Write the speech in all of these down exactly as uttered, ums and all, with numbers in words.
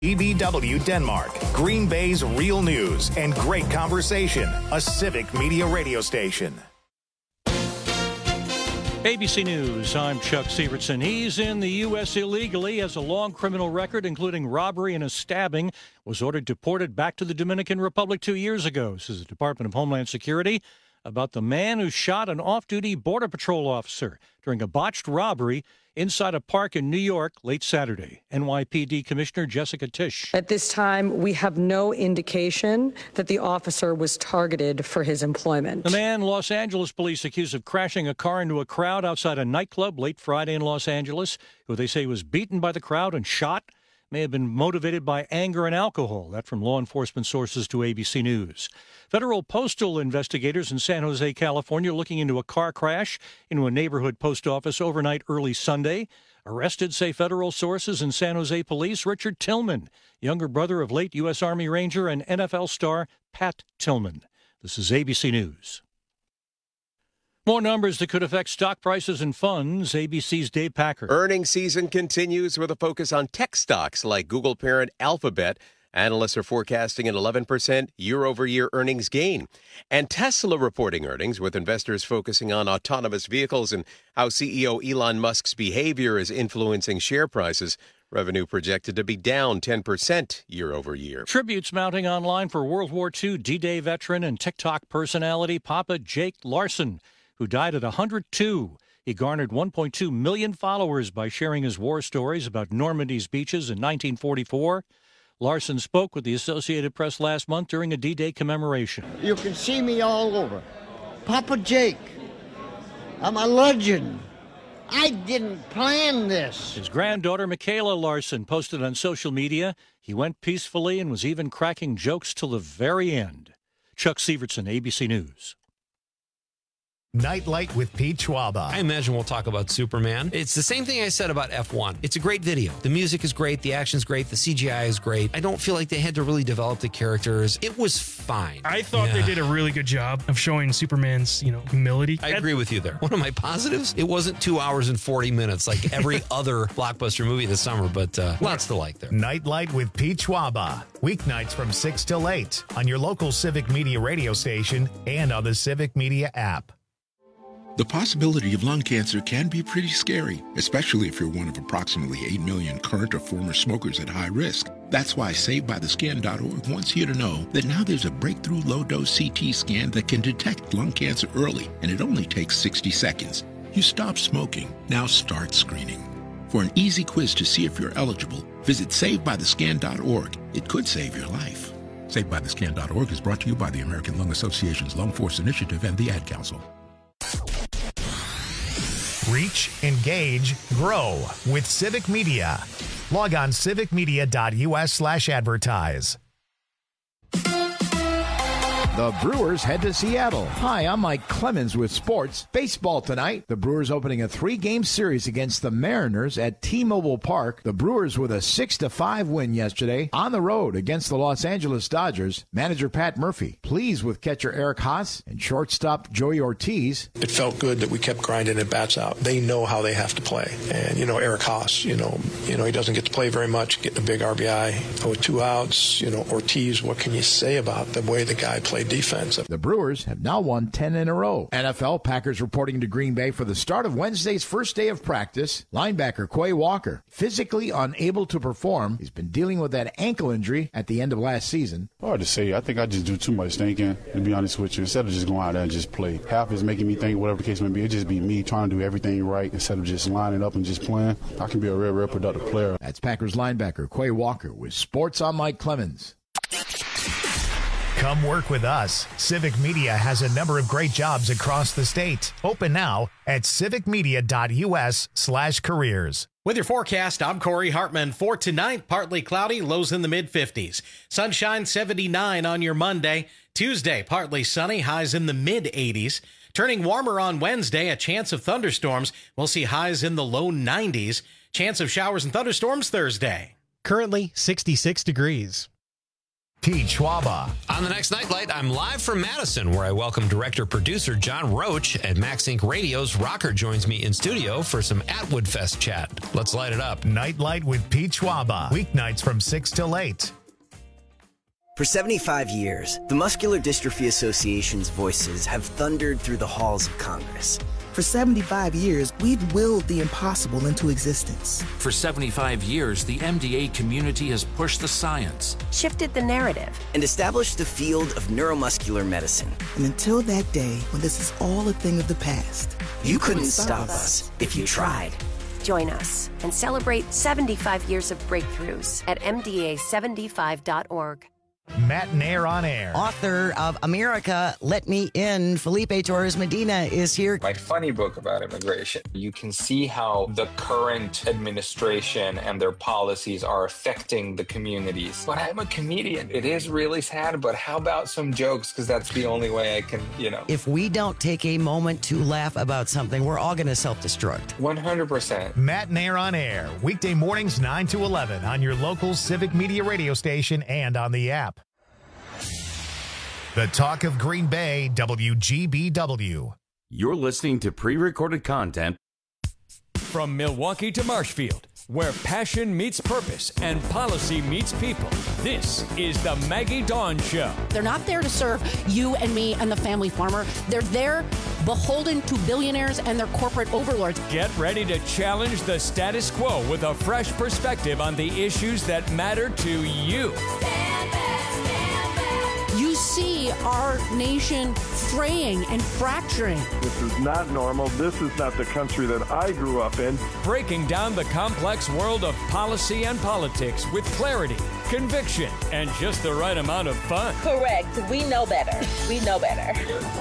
E B W Denmark, Green Bay's real news and great conversation. A Civic Media radio station. A B C News, I'm Chuck Sievertson. He's in the U S illegally, has a long criminal record, including robbery and a stabbing, was ordered deported back to the Dominican Republic two years ago, says the Department of Homeland Security, about the man who shot an off-duty Border Patrol officer during a botched robbery inside a park in New York late Saturday. N Y P D Commissioner Jessica Tisch. At this time, we have no indication that the officer was targeted for his employment. The man Los Angeles police accused of crashing a car into a crowd outside a nightclub late Friday in Los Angeles, who they say was beaten by the crowd and shot, may have been motivated by anger and alcohol. That from law enforcement sources to A B C News. Federal postal investigators in San Jose, California, looking into a car crash into a neighborhood post office overnight early Sunday. Arrested, say federal sources and San Jose police. Richard Tillman, younger brother of late U S. Army Ranger and N F L star Pat Tillman. This is A B C News. More numbers that could affect stock prices and funds. A B C's Dave Packer. Earnings season continues with a focus on tech stocks like Google parent Alphabet. Analysts are forecasting an eleven percent year-over-year earnings gain. And Tesla reporting earnings, with investors focusing on autonomous vehicles and how C E O Elon Musk's behavior is influencing share prices. Revenue projected to be down ten percent year-over-year. Tributes mounting online for World War Two D-Day veteran and TikTok personality Papa Jake Larson, who died at one hundred two. He garnered one point two million followers by sharing his war stories about Normandy's beaches in nineteen forty-four. Larson spoke with the Associated Press last month during a D-Day commemoration. You can see me all over. Papa Jake, I'm a legend. I didn't plan this. His granddaughter, Michaela Larson, posted on social media. He went peacefully and was even cracking jokes till the very end. Chuck Sievertson, A B C News. Nightlight with Pete Schwaba. I imagine we'll talk about Superman. It's the same thing I said about F one. It's a great video. The music is great. The action's great. The C G I is great. I don't feel like they had to really develop the characters. It was fine. I thought yeah. they did a really good job of showing Superman's, you know, humility. I agree with you there. One of my positives, it wasn't two hours and forty minutes like every other blockbuster movie this summer, but uh, lots to like there. Nightlight with Pete Schwaba. Weeknights from six till eight on your local Civic Media radio station and on the Civic Media app. The possibility of lung cancer can be pretty scary, especially if you're one of approximately eight million current or former smokers at high risk. That's why Saved By The Skin dot org wants you to know that now there's a breakthrough low-dose C T scan that can detect lung cancer early, and it only takes sixty seconds. You stop smoking, now start screening. For an easy quiz to see if you're eligible, visit Saved By The Skin dot org. It could save your life. Saved By The Skin dot org is brought to you by the American Lung Association's Lung Force Initiative and the Ad Council. Reach, engage, grow with Civic Media. Log on civic media dot u s slash advertise. The Brewers head to Seattle. Hi, I'm Mike Clemens with sports. Baseball tonight. The Brewers opening a three-game series against the Mariners at T-Mobile Park. The Brewers with a six to five win yesterday on the road against the Los Angeles Dodgers. Manager Pat Murphy pleased with catcher Eric Haas and shortstop Joey Ortiz. It felt good that we kept grinding at bats out. They know how they have to play. And, you know, Eric Haas, you know, you know, he doesn't get to play very much, getting a big R B I. With two outs, you know, Ortiz, what can you say about the way the guy played defense? The Brewers have now won ten in a row. N F L Packers reporting to Green Bay for the start of Wednesday's first day of practice. Linebacker Quay Walker, physically unable to perform. He's been dealing with that ankle injury at the end of last season. Hard to say. I think I just do too much thinking, to be honest with you, instead of just going out there and just play. Half is making me think, whatever the case may be, it just be me trying to do everything right instead of just lining up and just playing. I can be a real, real productive player. That's Packers linebacker Quay Walker with Sports on Mike Clemens. Come work with us. Civic Media has a number of great jobs across the state. Open now at civic media dot u s slash careers. With your forecast, I'm Corey Hartman. For tonight, partly cloudy, lows in the mid fifties. Sunshine seventy-nine on your Monday. Tuesday, partly sunny, highs in the mid eighties. Turning warmer on Wednesday, a chance of thunderstorms. We'll see highs in the low nineties. Chance of showers and thunderstorms Thursday. Currently sixty-six degrees. Pete Schwaba. On the next Nightlight, I'm live from Madison, where I welcome director-producer John Roach at Max Inc Radio's Rocker joins me in studio for some Atwood Fest chat. Let's light it up. Nightlight with Pete Schwaba. Weeknights from six till eight. For seventy-five years, the Muscular Dystrophy Association's voices have thundered through the halls of Congress. For seventy-five years, we've willed the impossible into existence. For seventy-five years, the M D A community has pushed the science, shifted the narrative, and established the field of neuromuscular medicine. And until that day, when this is all a thing of the past, you, you couldn't, couldn't stop us if you tried. Join us and celebrate seventy-five years of breakthroughs at M D A seventy-five dot org. Matt Nair on air. Author of America, Let Me In, Felipe Torres Medina is here. My funny book about immigration. You can see how the current administration and their policies are affecting the communities. But I'm a comedian. It is really sad, but how about some jokes? Because that's the only way I can, you know. If we don't take a moment to laugh about something, we're all going to self-destruct. one hundred percent. Matt Nair on air. Weekday mornings nine to eleven on your local Civic Media radio station and on the app. The Talk of Green Bay, W G B W. You're listening to pre-recorded content. From Milwaukee to Marshfield, where passion meets purpose and policy meets people, this is the Maggie Dawn Show. They're not there to serve you and me and the family farmer. They're there beholden to billionaires and their corporate overlords. Get ready to challenge the status quo with a fresh perspective on the issues that matter to you. You see our nation fraying and fracturing. This is not normal. This is not the country that I grew up in. Breaking down the complex world of policy and politics with clarity, conviction, and just the right amount of fun. Correct. We know better. We know better.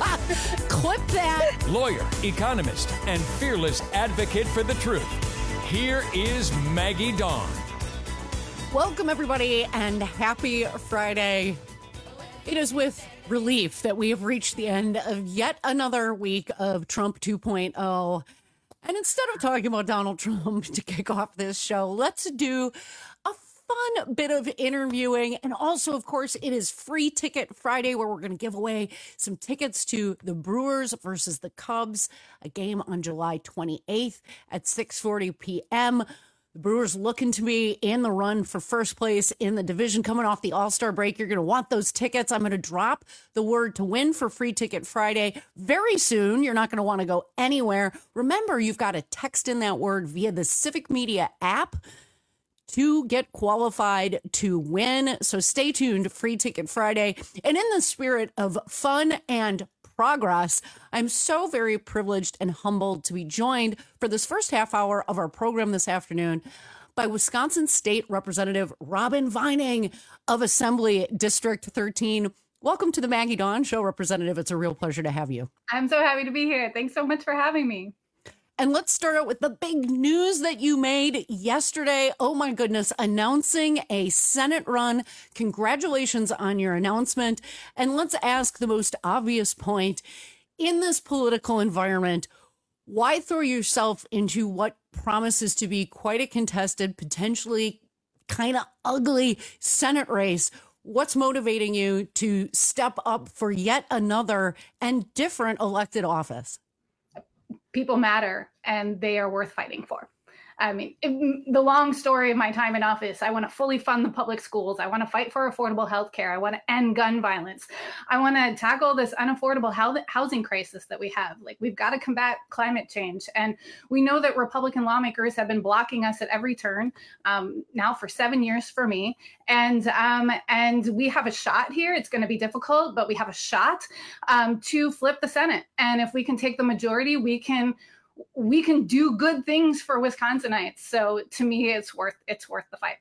Clip that. Lawyer, economist, and fearless advocate for the truth. Here is Maggie Dawn. Welcome, everybody, and happy Friday. It is with relief that we have reached the end of yet another week of Trump two point oh. And instead of talking about Donald Trump to kick off this show, let's do a fun bit of interviewing. And also, of course, it is Free Ticket Friday, where we're going to give away some tickets to the Brewers versus the Cubs, a game on July twenty-eighth at six forty p.m. The Brewers looking to be in the run for first place in the division coming off the All-Star break. You're going to want those tickets. I'm going to drop the word to win for Free Ticket Friday very soon. You're not going to want to go anywhere. Remember, you've got to text in that word via the Civic Media app to get qualified to win. So stay tuned, Free Ticket Friday. And in the spirit of fun and progress, I'm so very privileged and humbled to be joined for this first half hour of our program this afternoon by Wisconsin State Representative Robin Vining of Assembly District thirteen. Welcome to the Maggie Dawn Show, Representative. It's a real pleasure to have you. I'm so happy to be here. Thanks so much for having me. And let's start out with the big news that you made yesterday. Oh my goodness, announcing a Senate run. Congratulations on your announcement. And let's ask the most obvious point. In this political environment, why throw yourself into what promises to be quite a contested, potentially kind of ugly Senate race? What's motivating you to step up for yet another and different elected office? People matter, and they are worth fighting for. I mean, it, the long story of my time in office, I want to fully fund the public schools. I want to fight for affordable health care. I want to end gun violence. I want to tackle this unaffordable housing crisis that we have. Like, we've got to combat climate change. And we know that Republican lawmakers have been blocking us at every turn um, now for seven years for me. And um, and we have a shot here. It's going to be difficult, but we have a shot um, to flip the Senate. And if we can take the majority, we can we can do good things for Wisconsinites. So to me, it's worth it's worth the fight.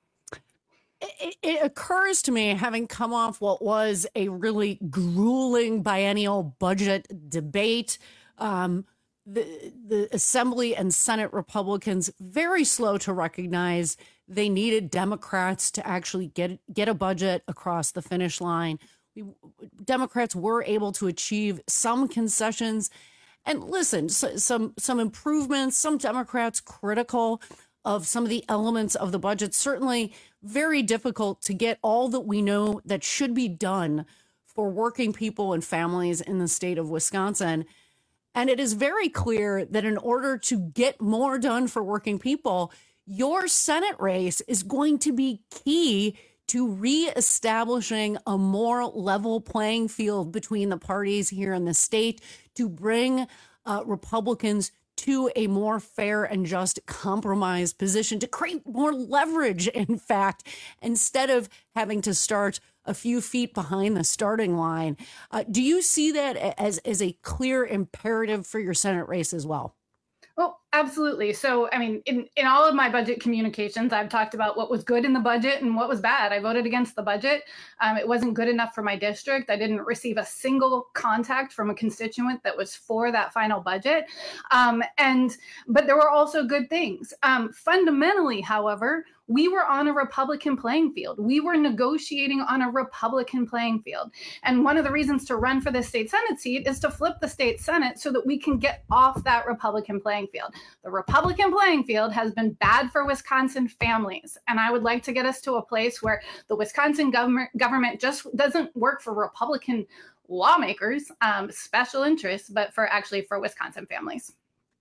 It, it occurs to me, having come off what was a really grueling biennial budget debate, um, the, the Assembly and Senate Republicans very slow to recognize they needed Democrats to actually get get a budget across the finish line. We, Democrats were able to achieve some concessions. And listen, so, some some improvements, some Democrats critical of some of the elements of the budget. Certainly, very difficult to get all that we know that should be done for working people and families in the state of Wisconsin. And it is very clear that in order to get more done for working people, your Senate race is going to be key to reestablishing a more level playing field between the parties here in the state, to bring uh, Republicans to a more fair and just compromise position, to create more leverage, in fact, instead of having to start a few feet behind the starting line. Uh, do you see that as, as a clear imperative for your Senate race as well? Well, absolutely. So, I mean, in, in all of my budget communications, I've talked about what was good in the budget and what was bad. I voted against the budget. Um, it wasn't good enough for my district. I didn't receive a single contact from a constituent that was for that final budget. Um, and but there were also good things. Um, fundamentally, however, we were on a Republican playing field. We were negotiating on a Republican playing field. And one of the reasons to run for the state Senate seat is to flip the state Senate so that we can get off that Republican playing field. The Republican playing field has been bad for Wisconsin families. And I would like to get us to a place where the Wisconsin government, government just doesn't work for Republican lawmakers, um, special interests, but for actually for Wisconsin families.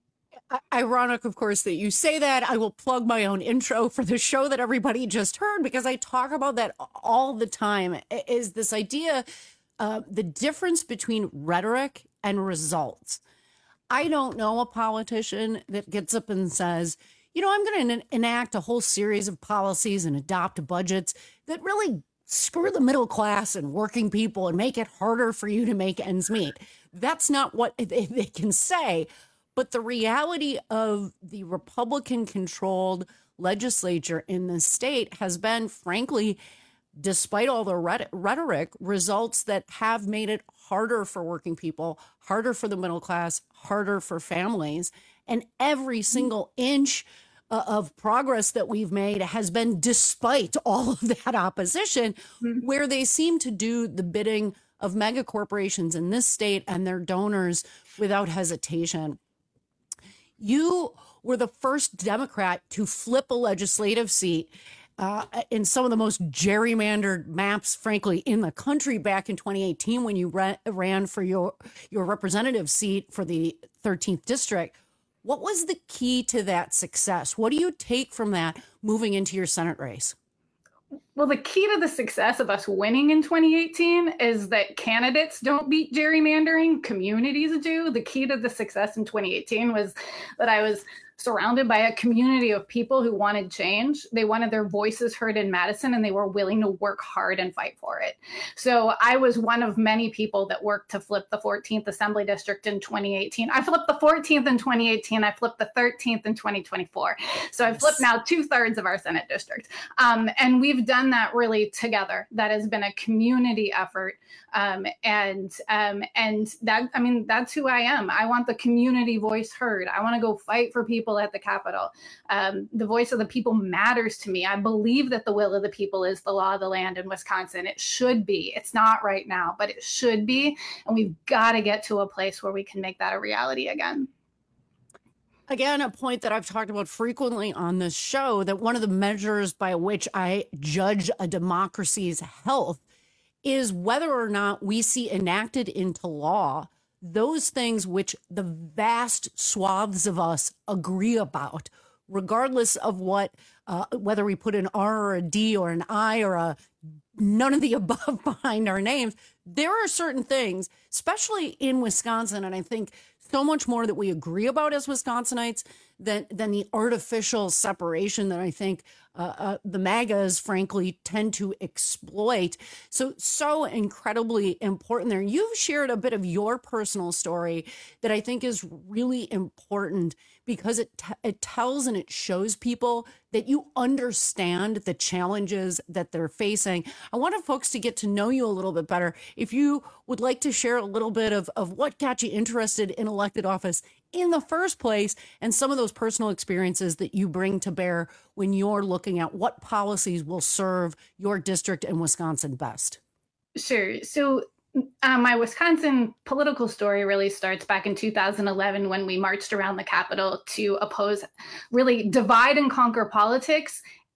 Ironic, of course, that you say that. I will plug my own intro for the show that everybody just heard, because I talk about that all the time, is this idea, uh, the difference between rhetoric and results. I don't know a politician that gets up and says, you know, I'm going to enact a whole series of policies and adopt budgets that really screw the middle class and working people and make it harder for you to make ends meet. That's not what they, they can say. But the reality of the Republican-controlled legislature in the state has been, frankly, despite all the rhetoric, results that have made it harder for working people, harder for the middle class, harder for families. And every single inch uh, of progress that we've made has been despite all of that opposition, mm-hmm. where they seem to do the bidding of mega corporations in this state and their donors without hesitation. You were the first Democrat to flip a legislative seat uh, in some of the most gerrymandered maps, frankly, in the country back in twenty eighteen when you ran, ran for your, your representative seat for the thirteenth district. What was the key to that success? What do you take from that moving into your Senate race? Well, the key to the success of us winning in twenty eighteen is that candidates don't beat gerrymandering, communities do. The key to the success in twenty eighteen was that I was surrounded by a community of people who wanted change. They wanted their voices heard in Madison, and they were willing to work hard and fight for it. So I was one of many people that worked to flip the fourteenth Assembly District in twenty eighteen. I flipped the fourteenth in twenty eighteen. I flipped the thirteenth in twenty twenty-four. So I've flipped now two thirds of our Senate district. Um, and we've done that really together. That has been a community effort. Um, and um, and that, I mean, that's who I am. I want the community voice heard. I want to go fight for people at the Capitol. Um, the voice of the people matters to me. I believe that the will of the people is the law of the land in Wisconsin. It should be. It's not right now, but it should be. And we've got to get to a place where we can make that a reality again. Again, a point that I've talked about frequently on this show, that one of the measures by which I judge a democracy's health is whether or not we see enacted into law those things which the vast swaths of us agree about, regardless of what, uh, whether we put an R or a D or an I or a none of the above behind our names. There are certain things, especially in Wisconsin, and I think so much more that we agree about as Wisconsinites than than the artificial separation that I think uh, uh, the MAGAs, frankly, tend to exploit. So, so incredibly important there. You've shared a bit of your personal story that I think is really important because it t- it tells and it shows people that you understand the challenges that they're facing. I wanted folks to get to know you a little bit better. If you would like to share a little bit of, of what got you interested in elected office in the first place and some of those personal experiences that you bring to bear when you're looking at what policies will serve your district and Wisconsin best. Sure. So Uh, my Wisconsin political story really starts back in two thousand eleven when we marched around the Capitol to oppose, really divide and conquer politics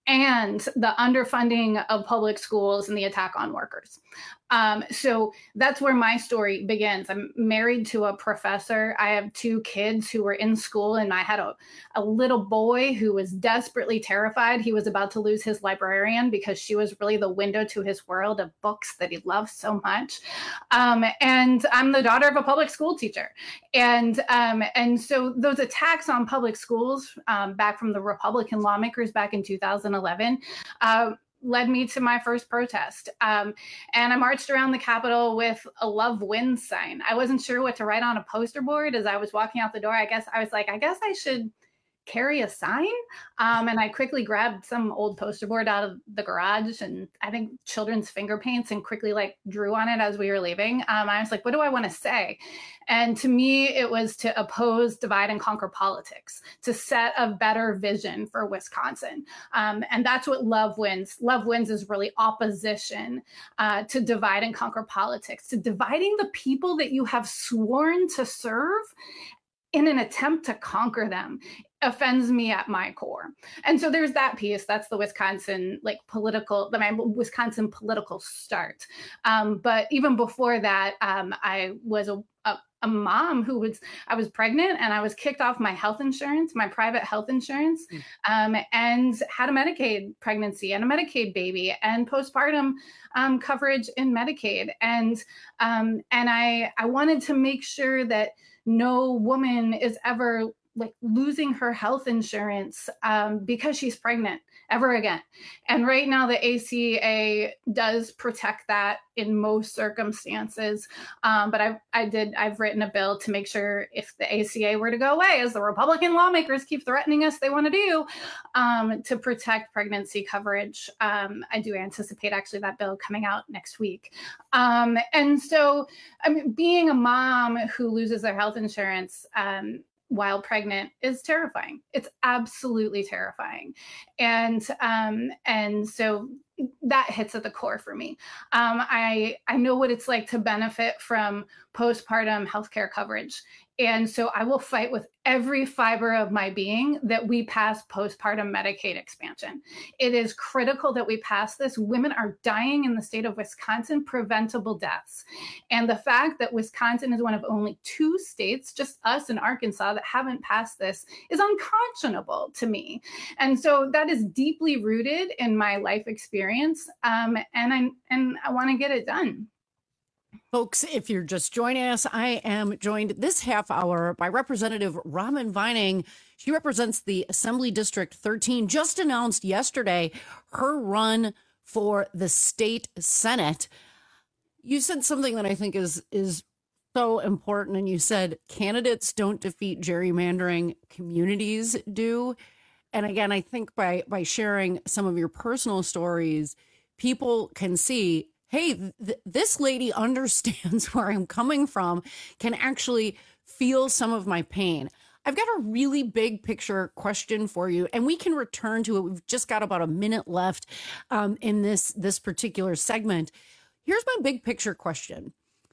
and the underfunding of public schools and the attack on workers. Um, so that's where my story begins. I'm married to a professor. I have two kids who were in school, and I had a, a little boy who was desperately terrified. He was about to lose his librarian because she was really the window to his world of books that he loved so much. Um, and I'm the daughter of a public school teacher. And, um, and so those attacks on public schools um, back from the Republican lawmakers back in two thousand eleven, uh, led me to my first protest. Um, and I marched around the Capitol with a Love Wins sign. I wasn't sure what to write on a poster board as I was walking out the door. I guess I was like, I guess I should carry a sign. Um, and I quickly grabbed some old poster board out of the garage and I think children's finger paints and quickly like drew on it as we were leaving. Um, I was like, what do I want to say? And to me, it was to oppose divide and conquer politics, to set a better vision for Wisconsin. Um, and that's what Love Wins. Love Wins is really opposition uh, to divide and conquer politics, to dividing the people that you have sworn to serve in an attempt to conquer them. Offends me at my core. And so there's that piece. That's the Wisconsin like political, the my Wisconsin political start. Um, but even before that, um, I was a, a, a mom who was, I was pregnant and I was kicked off my health insurance, my private health insurance, um, and had a Medicaid pregnancy and a Medicaid baby and postpartum um, coverage in Medicaid. And, um, and I, I wanted to make sure that no woman is ever like losing her health insurance um, because she's pregnant ever again. And right now the A C A does protect that in most circumstances. Um, but I've, I did, I've written a bill to make sure if the A C A were to go away, as the Republican lawmakers keep threatening us they want to do, um, to protect pregnancy coverage. Um, I do anticipate actually that bill coming out next week. Um, and so I mean, being a mom who loses their health insurance, um, while pregnant is terrifying. It's absolutely terrifying. And um, and so that hits at the core for me. Um, I, I know what it's like to benefit from postpartum healthcare coverage. And so I will fight with every fiber of my being that we pass postpartum Medicaid expansion. It is critical that we pass this. Women are dying in the state of Wisconsin, preventable deaths. And the fact that Wisconsin is one of only two states, just us and Arkansas, that haven't passed this is unconscionable to me. And so that is deeply rooted in my life experience. Um, and I, and I want to get it done. Folks, if you're just joining us, I am joined this half hour by Representative Robin Vining. She represents the Assembly District thirteen, just announced yesterday her run for the state Senate. You said something that I think is is so important, and you said candidates don't defeat gerrymandering, communities do. And again, I think by by sharing some of your personal stories, people can see, hey, th- this lady understands where I'm coming from, can actually feel some of my pain. I've got a really big picture question for you, and we can return to it. We've just got about a minute left um, in this, this particular segment. Here's my big picture question.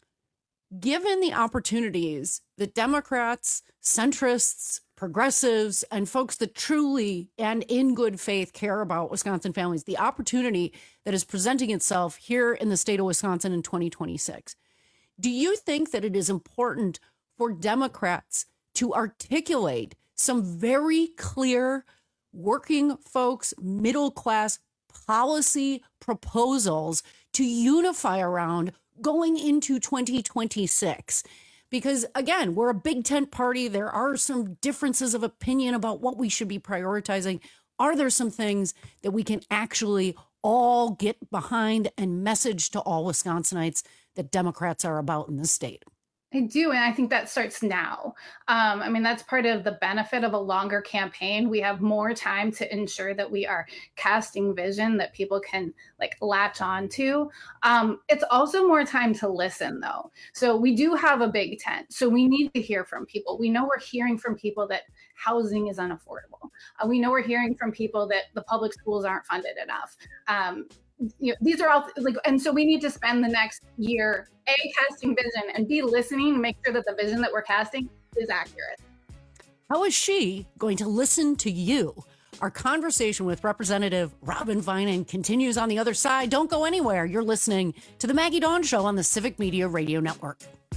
Given the opportunities that Democrats, centrists, progressives, and folks that truly and in good faith care about Wisconsin families, the opportunity that is presenting itself here in the state of Wisconsin in twenty twenty-six, do you think that it is important for Democrats to articulate some very clear working folks, middle class policy proposals to unify around going into twenty twenty-six? Because, again, we're a big tent party. There are some differences of opinion about what we should be prioritizing. Are there some things that we can actually all get behind and message to all Wisconsinites that Democrats are about in this state? I do, and I think that starts now. Um, I mean, that's part of the benefit of a longer campaign. We have more time to ensure that we are casting vision that people can like latch on to. Um, it's also more time to listen, though. So we do have a big tent. So we need to hear from people. We know we're hearing from people that housing is unaffordable. Uh, we know we're hearing from people that the public schools aren't funded enough. Um, You know, these are all like, and so we need to spend the next year A, casting vision, and B, listening to make sure that the vision that we're casting is accurate. How is she going to listen to you? Our conversation with Representative Robin Vining continues on the other side. Don't go anywhere. You're listening to The Maggie Dawn Show on the Civic Media Radio Network.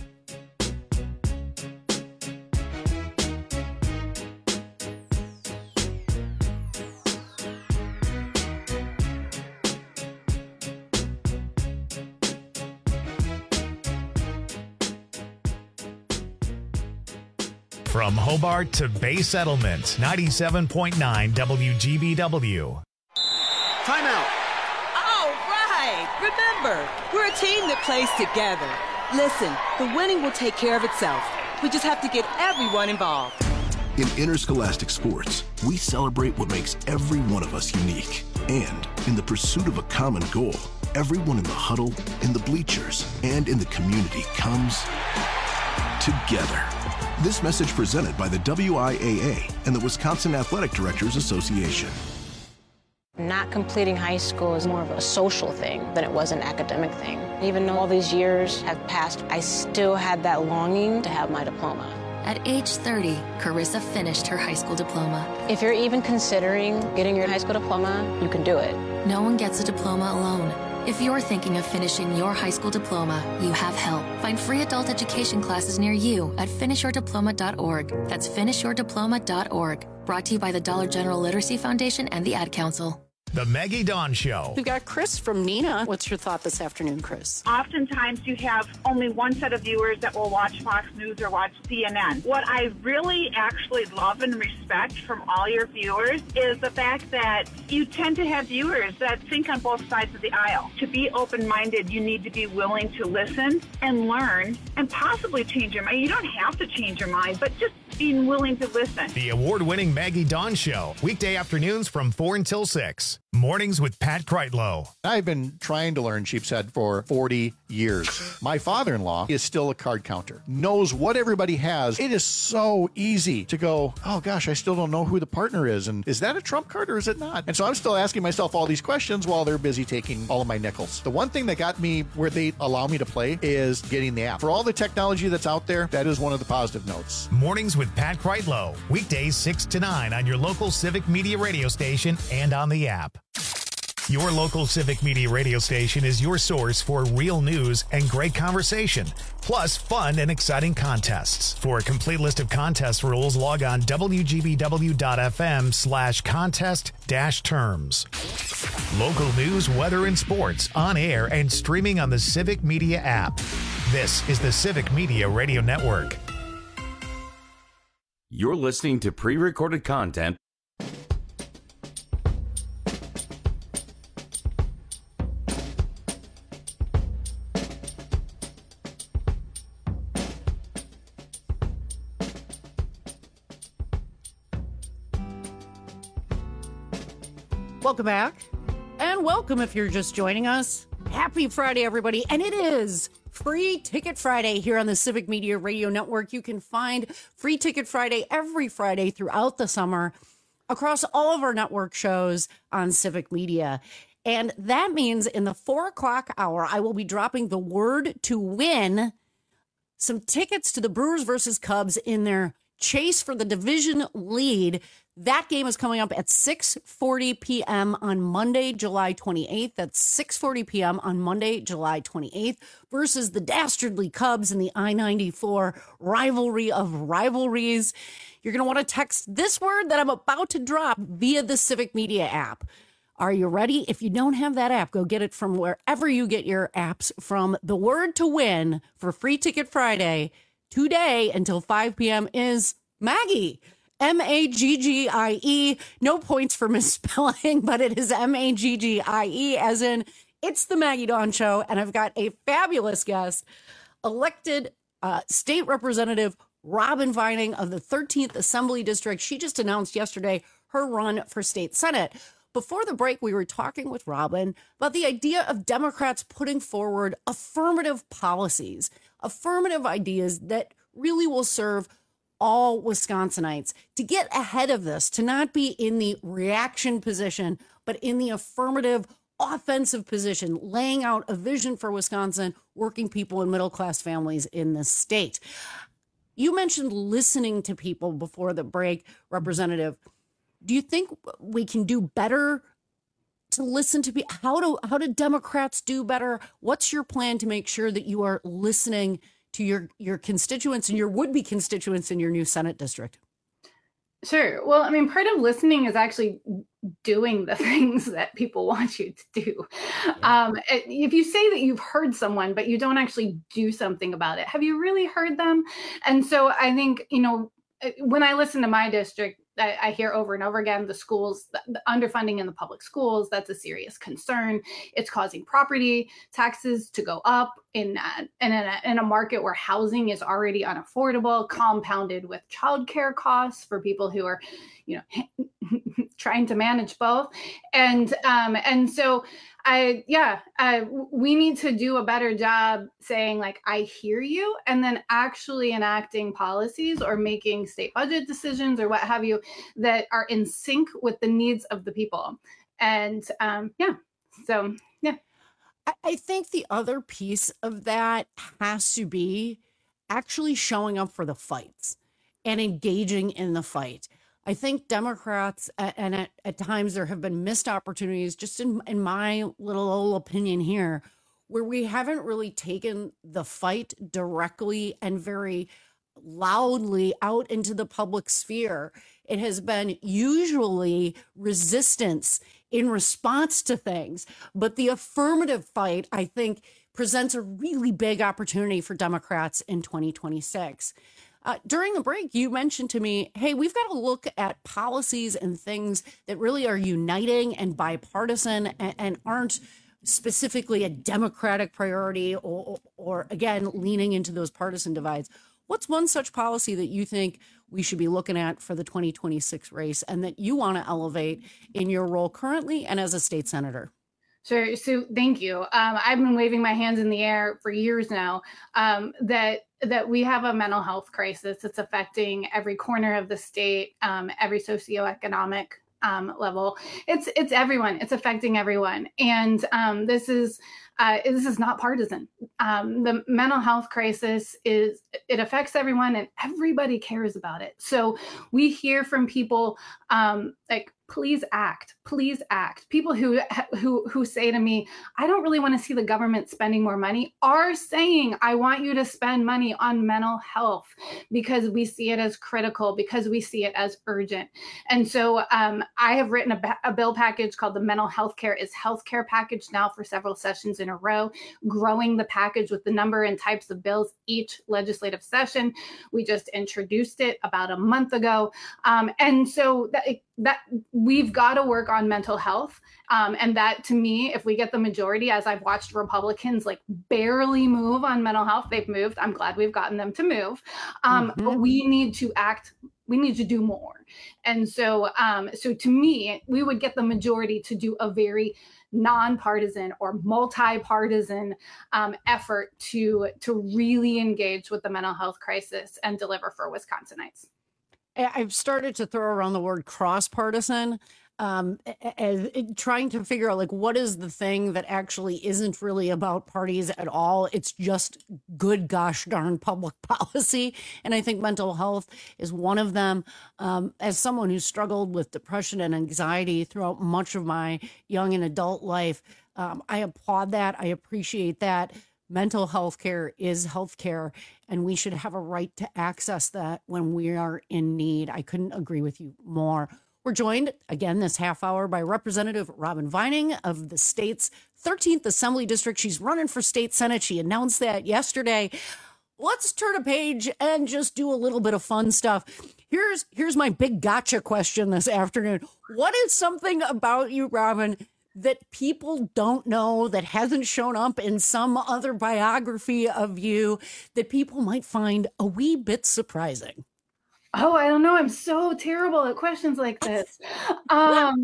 From Hobart to Bay Settlement, ninety-seven point nine W G B W. Timeout. All right. Remember, we're a team that plays together. Listen, the winning will take care of itself. We just have to get everyone involved. In interscholastic sports, we celebrate what makes every one of us unique. And in the pursuit of a common goal, everyone in the huddle, in the bleachers, and in the community comes together. This message presented by the W I A A and the Wisconsin Athletic Directors Association. Not completing high school is more of a social thing than it was an academic thing. Even though all these years have passed, I still had that longing to have my diploma. At age thirty, Carissa finished her high school diploma. If you're even considering getting your high school diploma, you can do it. No one gets a diploma alone. If you're thinking of finishing your high school diploma, you have help. Find free adult education classes near you at finish your diploma dot org. That's finish your diploma dot org. Brought to you by the Dollar General Literacy Foundation and the Ad Council. The Maggie Dawn Show. We've got Chris from Neenah. What's your thought this afternoon, Chris? Oftentimes you have only one set of viewers that will watch Fox News or watch C N N. What I really actually love and respect from all your viewers is the fact that you tend to have viewers that think on both sides of the aisle. To be open-minded, you need to be willing to listen and learn and possibly change your mind. You don't have to change your mind, but just being willing to listen. The award-winning Maggie Dawn Show. Weekday afternoons from four until six. Mornings with Pat Kreitlow. I've been trying to learn sheep's head for forty years. My father-in-law is still a card counter, knows what everybody has. It is so easy to go, oh gosh, I still don't know who the partner is. And is that a trump card or is it not? And so I'm still asking myself all these questions while they're busy taking all of my nickels. The one thing that got me where they allow me to play is getting the app. For all the technology that's out there, that is one of the positive notes. Mornings with Pat Kreitlow. Weekdays six to nine on your local Civic Media radio station and on the app. Your local Civic Media radio station is your source for real news and great conversation, plus fun and exciting contests. For a complete list of contest rules, log on W G B W dot F M slash contest dash terms. Local news, weather, and sports on air and streaming on the Civic Media app. This is the Civic Media Radio Network. You're listening to pre-recorded content. Welcome back. And welcome if you're just joining us. Happy Friday, everybody. And it is Free Ticket Friday here on the Civic Media Radio Network. You can find Free Ticket Friday every Friday throughout the summer across all of our network shows on Civic Media. And that means in the four o'clock hour, I will be dropping the word to win some tickets to the Brewers versus Cubs in their chase for the division lead. That game is coming up at six forty p.m. on Monday, July twenty-eighth. That's six forty p.m. on Monday, July twenty-eighth versus the dastardly Cubs in the I ninety-four rivalry of rivalries. You're going to want to text this word that I'm about to drop via the Civic Media app. Are you ready? If you don't have that app, go get it from wherever you get your apps from. The word to win for Free Ticket Friday today until five p.m. is Maggie. M A G G I E. No points for misspelling, but it is M A G G I E, as in it's the Maggie Dawn Show. And I've got a fabulous guest, elected uh, State Representative Robin Vining of the thirteenth Assembly District. She just announced yesterday her run for state Senate. Before the break, we were talking with Robin about the idea of Democrats putting forward affirmative policies, affirmative ideas that really will serve all Wisconsinites. To get ahead of this, to not be in the reaction position, but in the affirmative, offensive position, laying out a vision for Wisconsin, working people and middle-class families in the state. You mentioned listening to people before the break, Representative. do you think we can do better to listen to people? How do, how do Democrats do better? What's your plan to make sure that you are listening to your, your constituents and your would-be constituents in your new Senate district? Sure. Well, I mean, part of listening is actually doing the things that people want you to do. Yeah. Um, if you say that you've heard someone, but you don't actually do something about it, have you really heard them? And so I think, you know, when I listen to my district, I, I hear over and over again, the schools, the, the underfunding in the public schools, that's a serious concern. It's causing property taxes to go up in, uh, in, a, in a market where housing is already unaffordable, compounded with childcare costs for people who are, you know, trying to manage both. And, um, and so I, yeah, uh, we need to do a better job saying, like, I hear you, and then actually enacting policies or making state budget decisions or what have you that are in sync with the needs of the people. And um, yeah, so yeah. I think the other piece of that has to be actually showing up for the fights and engaging in the fight. I think Democrats, and at, at times there have been missed opportunities, just in, in my little old opinion here, where we haven't really taken the fight directly and very loudly out into the public sphere. It has been usually resistance in response to things, but the affirmative fight, I think, presents a really big opportunity for Democrats in twenty twenty-six. Uh, during the break, you mentioned to me, hey, we've got to look at policies and things that really are uniting and bipartisan and, and aren't specifically a Democratic priority or, or, again, leaning into those partisan divides. What's one such policy that you think we should be looking at for the twenty twenty-six race and that you want to elevate in your role currently and as a state senator? Sure. So thank you. Um, I've been waving my hands in the air for years now um, that that we have a mental health crisis that's affecting every corner of the state, um, every socioeconomic um, level. It's it's everyone. It's affecting everyone. And um, this is uh, this is not partisan. Um, the mental health crisis is it affects everyone and everybody cares about it. So we hear from people um, like, please act, please act. People who who who say to me, I don't really want to see the government spending more money, are saying, I want you to spend money on mental health because we see it as critical, because we see it as urgent. And so um, I have written a, a bill package called the Mental Health Care is Healthcare Package now for several sessions in a row, growing the package with the number and types of bills each legislative session. We just introduced it about a month ago. Um, and so that, that we've got to work on mental health. Um, and that, to me, if we get the majority, as I've watched Republicans like barely move on mental health, they've moved. I'm glad we've gotten them to move. Um, mm-hmm. But we need to act. We need to do more. And so, um, so to me, we would get the majority to do a very nonpartisan or multi-partisan um, effort to, to really engage with the mental health crisis and deliver for Wisconsinites. I've started to throw around the word cross-partisan, um, as trying to figure out, like, what is the thing that actually isn't really about parties at all? It's just good gosh darn public policy. And I think mental health is one of them. Um, as someone who struggled with depression and anxiety throughout much of my young and adult life, um, I applaud that. I appreciate that. Mental health care is health care, and we should have a right to access that when we are in need. I couldn't agree with you more. We're joined again this half hour by Representative Robin Vining of the state's thirteenth Assembly District. She's running for state Senate. She announced that yesterday. Let's turn a page and just do a little bit of fun stuff. Here's, here's my big gotcha question this afternoon. What is something about you, Robin, that people don't know, that hasn't shown up in some other biography of you, that people might find a wee bit surprising? Oh, I don't know. I'm so terrible at questions like this. Um,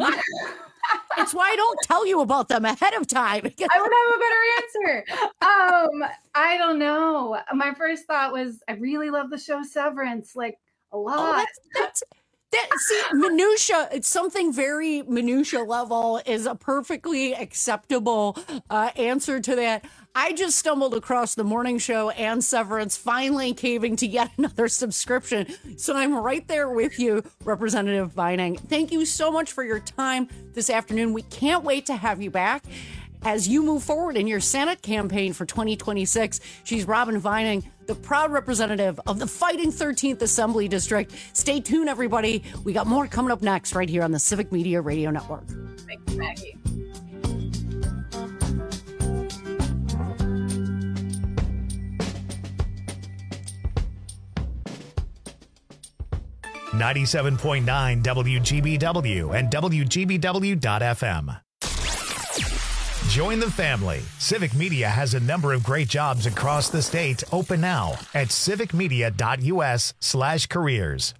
it's why I don't tell you about them ahead of time. I would have a better answer. Um, I don't know. My first thought was, I really love the show Severance, like a lot. Oh, that's, that's, That, see, minutia, it's something very minutia level is a perfectly acceptable uh, answer to that. I just stumbled across the morning show and Severance finally caving to yet another subscription. So I'm right there with you, Representative Vining. Thank you so much for your time this afternoon. We can't wait to have you back as you move forward in your Senate campaign for twenty twenty-six. She's Robin Vining, the proud representative of the Fighting thirteenth Assembly District. Stay tuned, everybody. We got more coming up next right here on the Civic Media Radio Network. Thanks, Maggie. ninety-seven point nine W G B W and W G B W dot F M. Join the family. Civic Media has a number of great jobs across the state open now at civic media dot U S slash careers.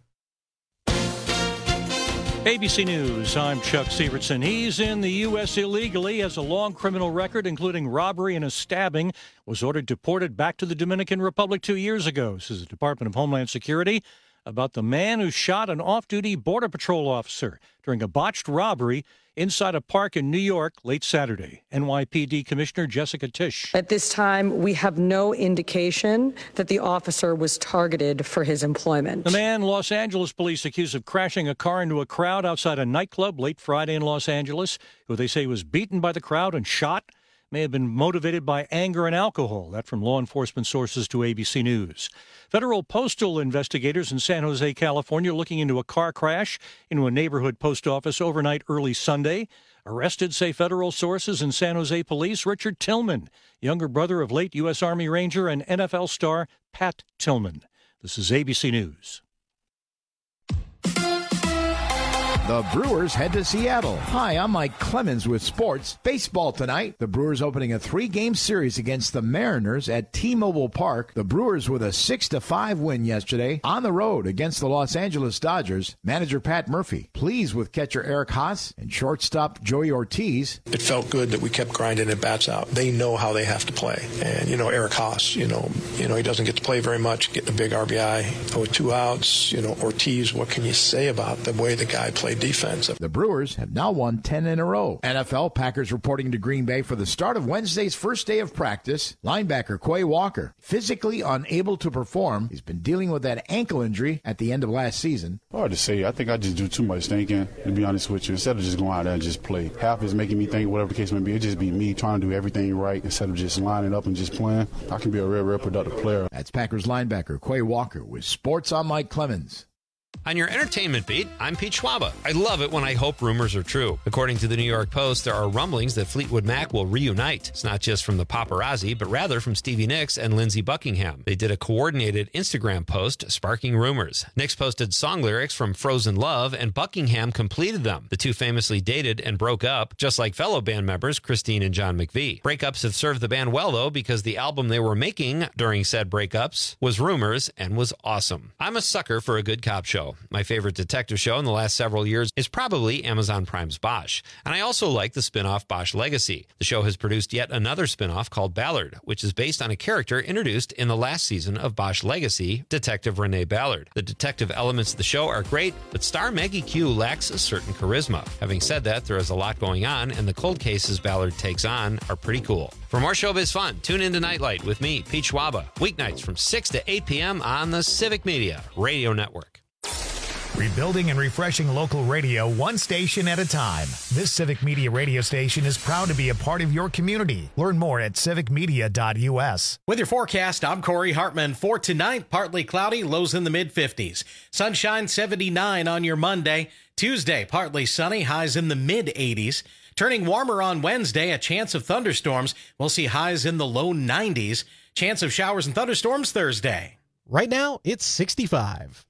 A B C News, I'm Chuck Sievertson. He's in the U S illegally, has a long criminal record, including robbery and a stabbing, was ordered deported back to the Dominican Republic two years ago, says the Department of Homeland Security, about the man who shot an off-duty Border Patrol officer during a botched robbery inside a park in New York late Saturday. N Y P D Commissioner Jessica Tisch. At this time, we have no indication that the officer was targeted for his employment. The man Los Angeles police accused of crashing a car into a crowd outside a nightclub late Friday in Los Angeles, who they say was beaten by the crowd and shot, may have been motivated by anger and alcohol. That from law enforcement sources to A B C News. Federal postal investigators in San Jose, California, looking into a car crash into a neighborhood post office overnight early Sunday. Arrested, say federal sources and San Jose police. Richard Tillman, younger brother of late U S Army Ranger and N F L star Pat Tillman. This is A B C News. The Brewers head to Seattle. Hi, I'm Mike Clemens with sports. Baseball tonight. The Brewers opening a three-game series against the Mariners at T-Mobile Park. The Brewers with a six to five win yesterday on the road against the Los Angeles Dodgers. Manager Pat Murphy pleased with catcher Eric Haas and shortstop Joey Ortiz. It felt good that we kept grinding at bats out. They know how they have to play. And, you know, Eric Haas, you know, you know, he doesn't get to play very much, getting a big R B I with two outs. You know, Ortiz, what can you say about the way the guy played defense? The Brewers have now won ten in a row. N F L Packers reporting to Green Bay for the start of Wednesday's first day of practice. Linebacker Quay Walker, physically unable to perform. He's been dealing with that ankle injury at the end of last season. Hard to say. I think I just do too much thinking, to be honest with you, instead of just going out there and just play. Half is making me think, whatever the case may be, it just be me trying to do everything right instead of just lining up and just playing. I can be a real, real productive player. That's Packers linebacker Quay Walker with Sports on Mike Clemens. On your entertainment beat, I'm Pete Schwaba. I love it when I hope rumors are true. According to the New York Post, there are rumblings that Fleetwood Mac will reunite. It's not just from the paparazzi, but rather from Stevie Nicks and Lindsey Buckingham. They did a coordinated Instagram post sparking rumors. Nicks posted song lyrics from Frozen Love, and Buckingham completed them. The two famously dated and broke up, just like fellow band members Christine and John McVie. Breakups have served the band well, though, because the album they were making during said breakups was Rumors and was awesome. I'm a sucker for a good cop show. My favorite detective show in the last several years is probably Amazon Prime's Bosch. And I also like the spin-off Bosch Legacy. The show has produced yet another spin-off called Ballard, which is based on a character introduced in the last season of Bosch Legacy, Detective Renee Ballard. The detective elements of the show are great, but star Maggie Q lacks a certain charisma. Having said that, there is a lot going on, and the cold cases Ballard takes on are pretty cool. For more showbiz fun, tune in to Nightlight with me, Pete Schwaba, weeknights from six to eight p.m. on the Civic Media Radio Network. Rebuilding and refreshing local radio one station at a time. This Civic Media radio station is proud to be a part of your community. Learn more at civic media dot U S. With your forecast, I'm Corey Hartman. For tonight, partly cloudy, lows in the mid fifties. Sunshine seventy-nine on your Monday. Tuesday, partly sunny, highs in the mid eighties. Turning warmer on Wednesday, a chance of thunderstorms. We'll see highs in the low nineties. Chance of showers and thunderstorms Thursday. Right now, it's sixty-five.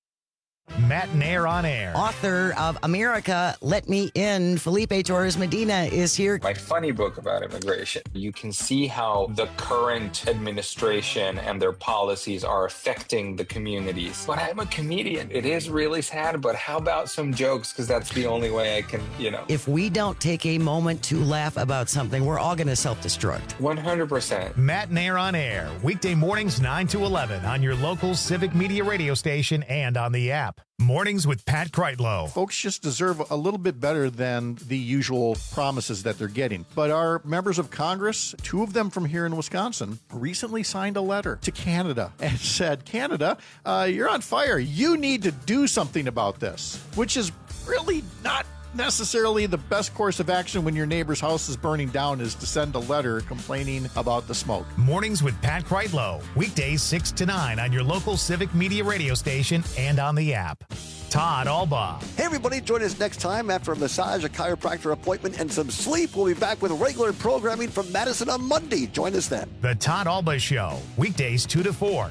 Matt Nair on air. Author of America, Let Me In, Felipe Torres Medina is here. My funny book about immigration. You can see how the current administration and their policies are affecting the communities. But I'm a comedian. It is really sad, but how about some jokes? Because that's the only way I can, you know. If we don't take a moment to laugh about something, we're all going to self-destruct. one hundred percent. Matt Nair on air. Weekday mornings nine to eleven on your local Civic Media radio station and on the app. app. Mornings with Pat Kreitlow. Folks just deserve a little bit better than the usual promises that they're getting. But our members of Congress, two of them from here in Wisconsin, recently signed a letter to Canada and said, Canada, uh, you're on fire. You need to do something about this, which is really not necessarily the best course of action when your neighbor's house is burning down, is to send a letter complaining about the smoke. Mornings with Pat Kreitlow. Weekdays six to nine on your local Civic Media radio station and on the app. Todd Alba. Hey, everybody. Join us next time after a massage, a chiropractor appointment, and some sleep. We'll be back with regular programming from Madison on Monday. Join us then. The Todd Alba Show. Weekdays two to four.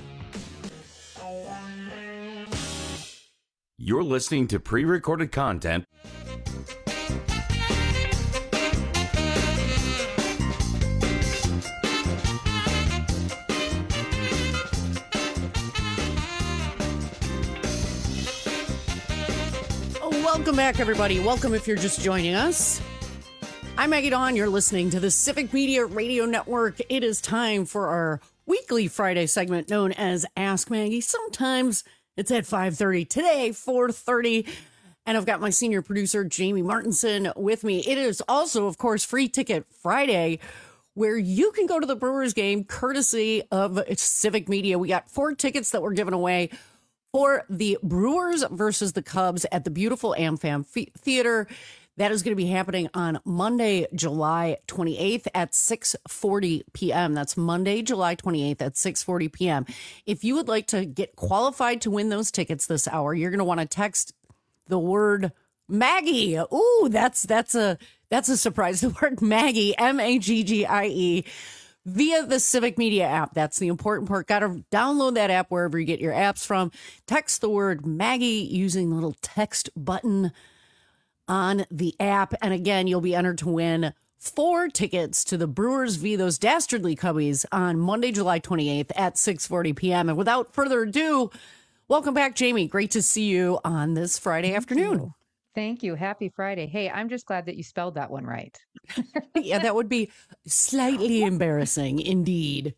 You're listening to pre-recorded content. Welcome back, everybody. Welcome if you're just joining us. I'm Maggie Dawn. You're listening to the Civic Media Radio Network. It is time for our weekly Friday segment known as Ask Maggie. Sometimes it's at five thirty. Today, four thirty. And I've got my senior producer, Jamie Martinson, with me. It is also, of course, Free Ticket Friday, where you can go to the Brewers game courtesy of Civic Media. We got four tickets that were given away for the Brewers versus the Cubs at the beautiful AmFam Theater. That is going to be happening on Monday, July twenty-eighth at six forty p.m. That's Monday, July twenty-eighth at six forty p.m. If you would like to get qualified to win those tickets this hour, you're going to want to text the word Maggie. Ooh, that's that's a that's a surprise. The word Maggie, M A G G I E, via the Civic Media app. That's the important part. Got to download that app wherever you get your apps from. Text the word Maggie using the little text button on the app. And again, you'll be entered to win four tickets to the Brewers v. those dastardly Cubbies on Monday, July twenty-eighth at six forty p.m. And without further ado, welcome back, Jamie. Great to see you on this Friday Thank afternoon. You. Thank you. Happy Friday. Hey, I'm just glad that you spelled that one right. Yeah, that would be slightly embarrassing indeed.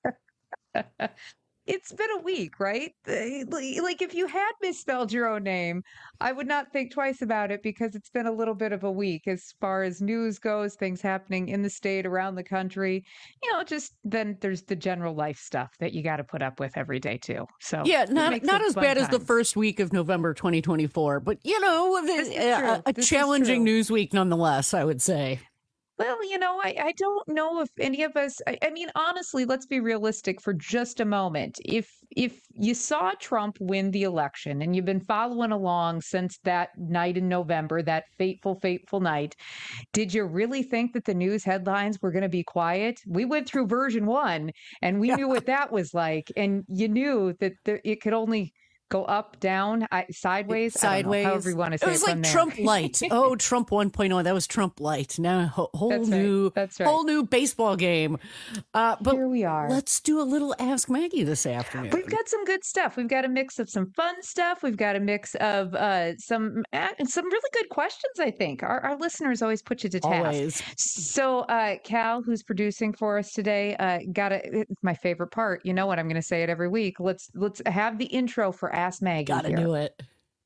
It's been a week, right? Like if you had misspelled your own name, I would not think twice about it because it's been a little bit of a week as far as news goes, things happening in the state, around the country. You know, just then there's the general life stuff that you got to put up with every day too. So yeah, not not as bad times. as the first week of November twenty twenty-four, but you know, a, a challenging news week nonetheless, I would say. Well, you know, I, I don't know if any of us, I, I mean, honestly, let's be realistic for just a moment. If if you saw Trump win the election and you've been following along since that night in November, that fateful, fateful night, did you really think that the news headlines were going to be quiet? We went through version one and we yeah. knew what that was like. And you knew that the, it could only go up, down, I, sideways, sideways. Know, however you want to say it. Was it like from there. Trump light. Oh, Trump one point oh. That was Trump light. Now whole, whole That's new, right. That's right. whole new baseball game. Uh, but here we are. Let's do a little Ask Maggie this afternoon. We've got some good stuff. We've got a mix of some fun stuff. We've got a mix of uh, some uh, some really good questions. I think our, our listeners always put you to task. Always. So uh, Cal, who's producing for us today, uh, got a, it's my favorite part. You know what? I'm going to say it every week. Let's let's have the intro for Ask Maggie. Got to do it.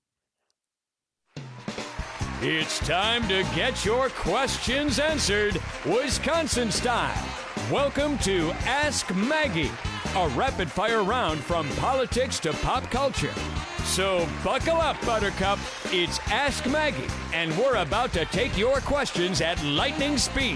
It's time to get your questions answered, Wisconsin style. Welcome to Ask Maggie, a rapid-fire round from politics to pop culture. So buckle up, Buttercup. It's Ask Maggie, and we're about to take your questions at lightning speed.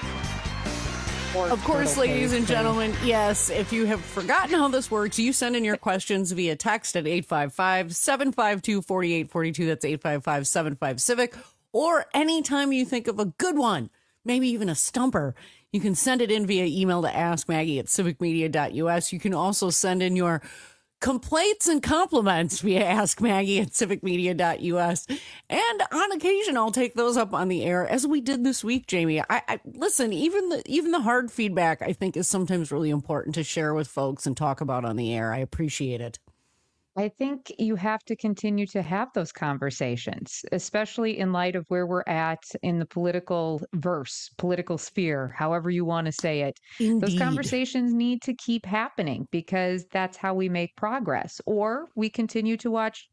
Of course, ladies and gentlemen, yes, if you have forgotten how this works, you send in your questions via text at eight five five, seven five two, four eight four two. That's eight five five, seven five, CIVIC. Or anytime you think of a good one, maybe even a stumper, you can send it in via email to ask maggie at civic media dot u s. You can also send in your complaints and compliments via ask maggie at civic media dot u s. And on occasion, I'll take those up on the air, as we did this week, Jamie. I, I listen, even the even the hard feedback, I think, is sometimes really important to share with folks and talk about on the air. I appreciate it. I think you have to continue to have those conversations, especially in light of where we're at in the political verse, political sphere, however you want to say it. Indeed. Those conversations need to keep happening because that's how we make progress. Or we continue to watch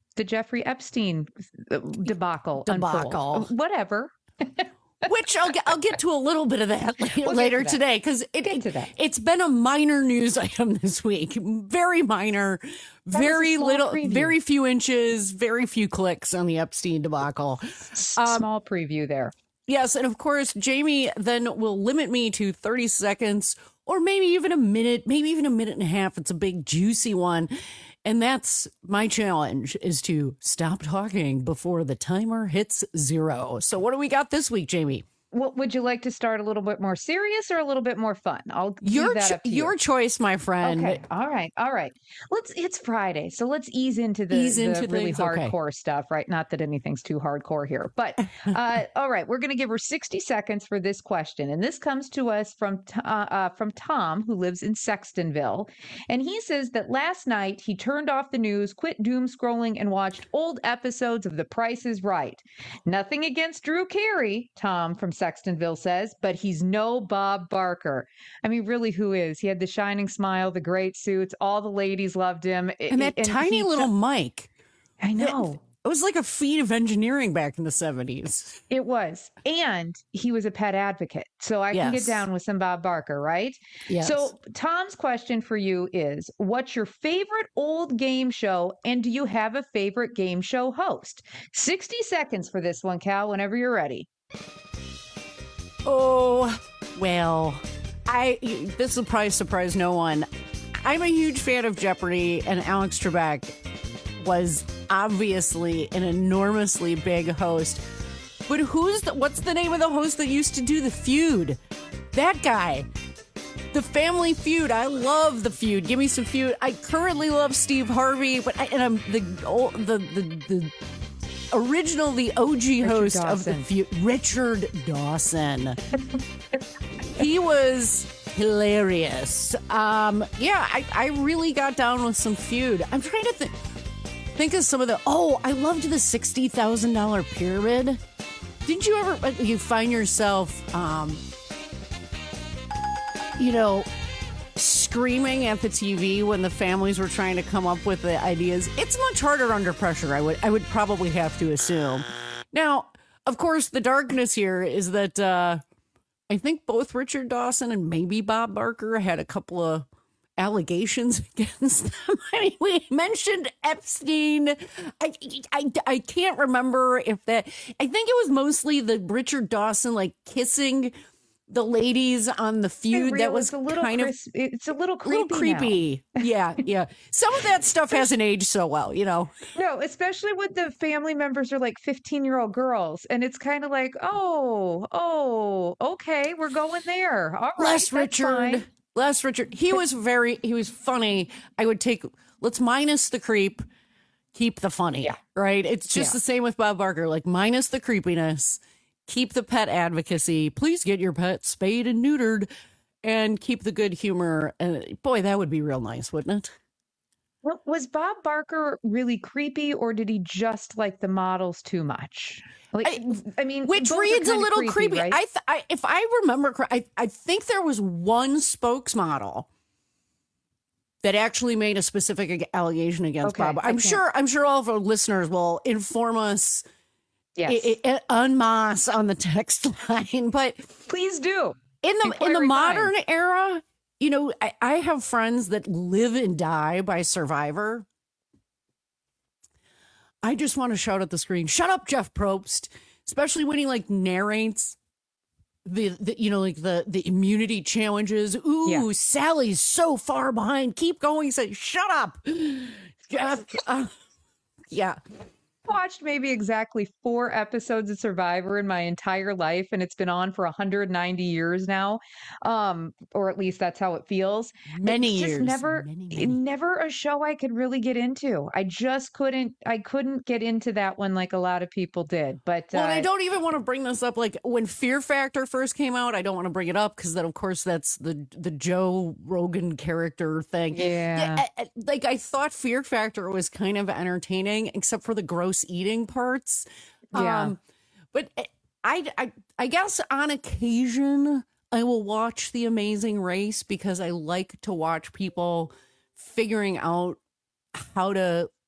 the Jeffrey Epstein debacle. Debacle. Unfold. Whatever. Which I'll get, I'll get to a little bit of that later, We'll later to today, because it, it, it's been a minor news item this week. Very minor, That very was a small little, preview. very few inches, very few clicks on the Epstein debacle. Um, Small preview there. Yes, and of course, Jamie then will limit me to thirty seconds or maybe even a minute, maybe even a minute and a half. It's a big, juicy one. And that's my challenge, is to stop talking before the timer hits zero. So what do we got this week, Jamie? Well, would you like to start a little bit more serious or a little bit more fun? I'll Your leave that cho- up to you. your choice, my friend. Okay. All right. All right. Let's. It's Friday, so let's ease into the, Ease the into really things, okay. hardcore stuff. Right? Not that anything's too hardcore here, but uh, all right. We're going to give her sixty seconds for this question, and this comes to us from uh, uh, from Tom, who lives in Sextonville, and he says that last night he turned off the news, quit doom scrolling, and watched old episodes of The Price is Right. Nothing against Drew Carey, Tom from Sextonville says, but he's no Bob Barker. I mean, really, who is? He had the shining smile, the great suits, all the ladies loved him. And that And tiny he- little mic. I know. It was like a feat of engineering back in the seventies. It was. And he was a pet advocate. So I can Yes. get down with some Bob Barker, right? Yes. So Tom's question for you is, what's your favorite old game show? And do you have a favorite game show host? sixty seconds for this one, Cal, whenever you're ready. Oh, well, I this will probably surprise no one. I'm a huge fan of Jeopardy, and Alex Trebek was obviously an enormously big host. But who's the, what's the name of the host that used to do The Feud? That guy. The Family Feud. I love The Feud. Give me some Feud. I currently love Steve Harvey, but I, and I'm the oh, the the the original, the O G Richard host of The Dawson. Feud, Richard Dawson. He was hilarious. Um, yeah, I, I really got down with some Feud. I'm trying to think think of some of the. Oh, I loved the sixty thousand dollar pyramid. Didn't you ever? uh, You find yourself, um, you know, screaming at the T V when the families were trying to come up with the ideas. It's much harder under pressure. I would I would probably have to assume. Now, of course, the darkness here is that uh, I think both Richard Dawson and maybe Bob Barker had a couple of allegations against them. I mean, we mentioned Epstein. I, I, I can't remember if that, I think it was mostly the Richard Dawson, like kissing the ladies on The Feud. Real, That was it's a little kind of cris- it's a little a creepy. little creepy. Yeah, yeah. Some of that stuff hasn't aged so well, you know. now. No, especially when the family members are like fifteen year old girls, and it's kind of like, oh, oh, okay, we're going there. All right, Les that's Richard. fine. Les Richard. He was very, he was funny. I would take, let's minus the creep, keep the funny. Yeah. Right? It's just Yeah. the same with Bob Barker. Like, minus the creepiness, keep the pet advocacy. Please get your pet spayed and neutered, and keep the good humor. And boy, that would be real nice, wouldn't it? Well, was Bob Barker really creepy, or did he just like the models too much? Like, I, I mean, Which both are reads a kinda little creepy. right? I, th- I, if I remember correctly, I, I think there was one spokesmodel that actually made a specific allegation against Okay, Bob. I'm okay. sure. I'm sure all of our listeners will inform us. Yes. i- i- en masse on the text line, but please do. In the in the Inquiry modern time. era, you know, I, I have friends that live and die by Survivor. I just want to shout at the screen, shut up, Jeff Probst, especially when he like narrates the, the you know, like the, the immunity challenges. Ooh, Yeah. Sally's so far behind. Keep going. Say, shut up. Jeff. Uh, yeah. Watched maybe exactly four episodes of Survivor in my entire life, and it's been on for one hundred ninety years now, um, or at least that's how it feels. Many it's just years. never, Many, many. never a show I could really get into. I just couldn't. I couldn't get into that one like a lot of people did. But Well, uh, and I don't even want to bring this up. Like when Fear Factor first came out, I don't want to bring it up because then, of course, that's the the Joe Rogan character thing. Yeah. I- I- like I thought Fear Factor was kind of entertaining, except for the gross eating parts. Yeah. Um, but I, I, I guess on occasion I will watch The Amazing Race because I like to watch people figuring out how to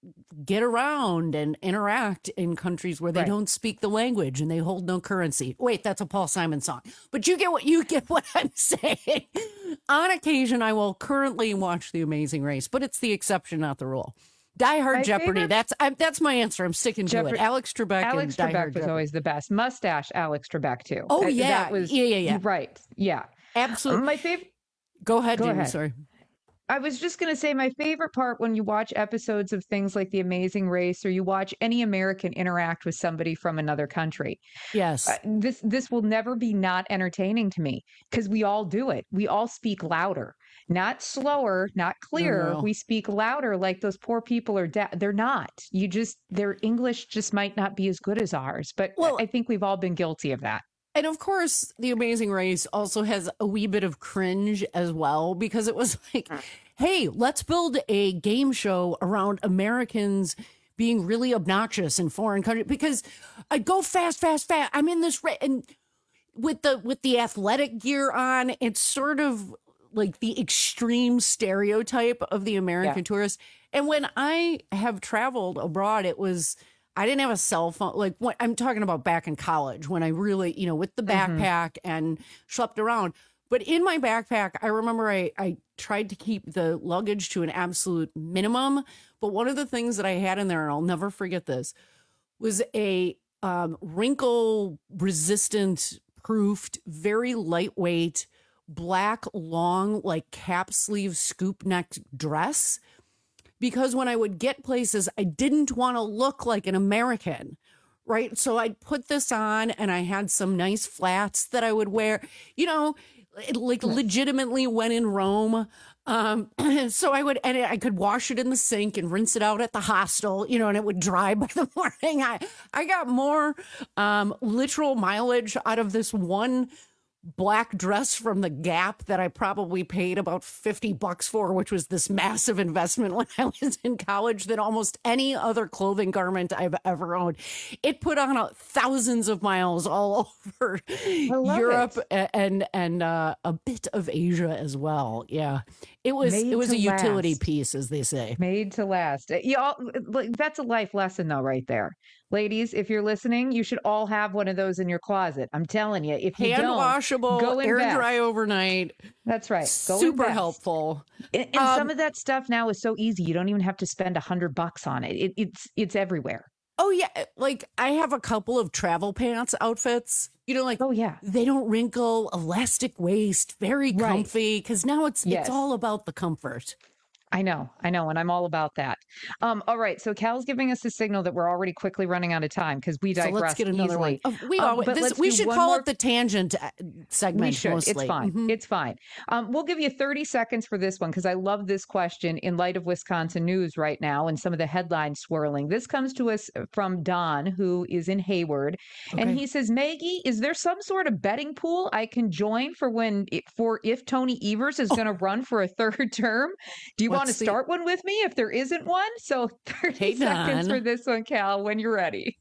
get around and interact in countries where they Right. don't speak the language and they hold no currency. Wait, that's a Paul Simon song. But you get what you get what I'm saying. On occasion, I will currently watch The Amazing Race, but it's the exception, not the rule. Die Hard My Jeopardy. favorite- That's I, that's my answer. I'm sticking to Jeopardy- it. Alex Trebek. Alex and Die Trebek Hard was Jeopardy. always the best. Mustache Alex Trebek too. Oh, That- yeah. that was Yeah, yeah, yeah. right. Yeah, Absolutely. My favorite. Go ahead, Go Jamie. ahead. Sorry. I was just going to say my favorite part when you watch episodes of things like The Amazing Race or you watch any American interact with somebody from another country. Yes. Uh, this this will never be not entertaining to me because we all do it. We all speak louder, not slower, not clearer. No, no. We speak louder like those poor people are dead. They're not. You just their English just might not be as good as ours. But Well- I think we've all been guilty of that. And of course, The Amazing Race also has a wee bit of cringe as well, because it was like, hey, let's build a game show around Americans being really obnoxious in foreign countries, because I go fast, fast, fast. I'm in this ra- and with the with the athletic gear on, it's sort of like the extreme stereotype of the American Yeah. tourist. And when I have traveled abroad, it was I didn't have a cell phone. Like what I'm talking about back in college when I really, you know, with the backpack and schlepped around. But in my backpack, I remember I, I tried to keep the luggage to an absolute minimum. But one of the things that I had in there, and I'll never forget this, was a um, wrinkle resistant, proofed, very lightweight, black, long, like cap sleeve scoop neck dress. Because when I would get places, I didn't want to look like an American, right? So I'd put this on and I had some nice flats that I would wear, you know, it, like legitimately when in Rome. Um, so I would, and I could wash it in the sink and rinse it out at the hostel, you know, and it would dry by the morning. I, I got more um, literal mileage out of this one black dress from the Gap that I probably paid about fifty bucks for, which was this massive investment when I was in college, than almost any other clothing garment I've ever owned. It put on a, thousands of miles all over love Europe it. a- and and uh, a bit of Asia as well. Yeah, it was Made it was to a utility last. piece, as they say. Made to last. Uh, You all, like, that's a life lesson, though, right there. Ladies, if you're listening, you should all have one of those in your closet. I'm telling you, if you Hand don't, washable, go air invest. dry overnight. That's right. Go Super invest. helpful. And, and Um, some of that stuff now is so easy. You don't even have to spend a hundred bucks on it. it. It's it's everywhere. Oh yeah, like I have a couple of travel pants outfits. You know, like oh yeah, they don't wrinkle, elastic waist, very comfy. Because now it's Yes. it's all about the comfort. I know, I know, and I'm all about that. Um, all right, so Cal's giving us a signal that we're already quickly running out of time because we So digress let's get another easily. one. Oh, we Um, always, but this, let's we do should one call more- it the tangent uh, segment. We should. Mostly. It's fine. Mhm. It's fine. Um, we'll give you thirty seconds for this one because I love this question in light of Wisconsin news right now and some of the headlines swirling. This comes to us from Don, who is in Hayward, and Okay. he says, "Maggie, is there some sort of betting pool I can join for when for if Tony Evers is going to run for a third term? Do you want to What's the- start one with me if there isn't one?" So thirty Hey, seconds Don. for this one, Cal, when you're ready.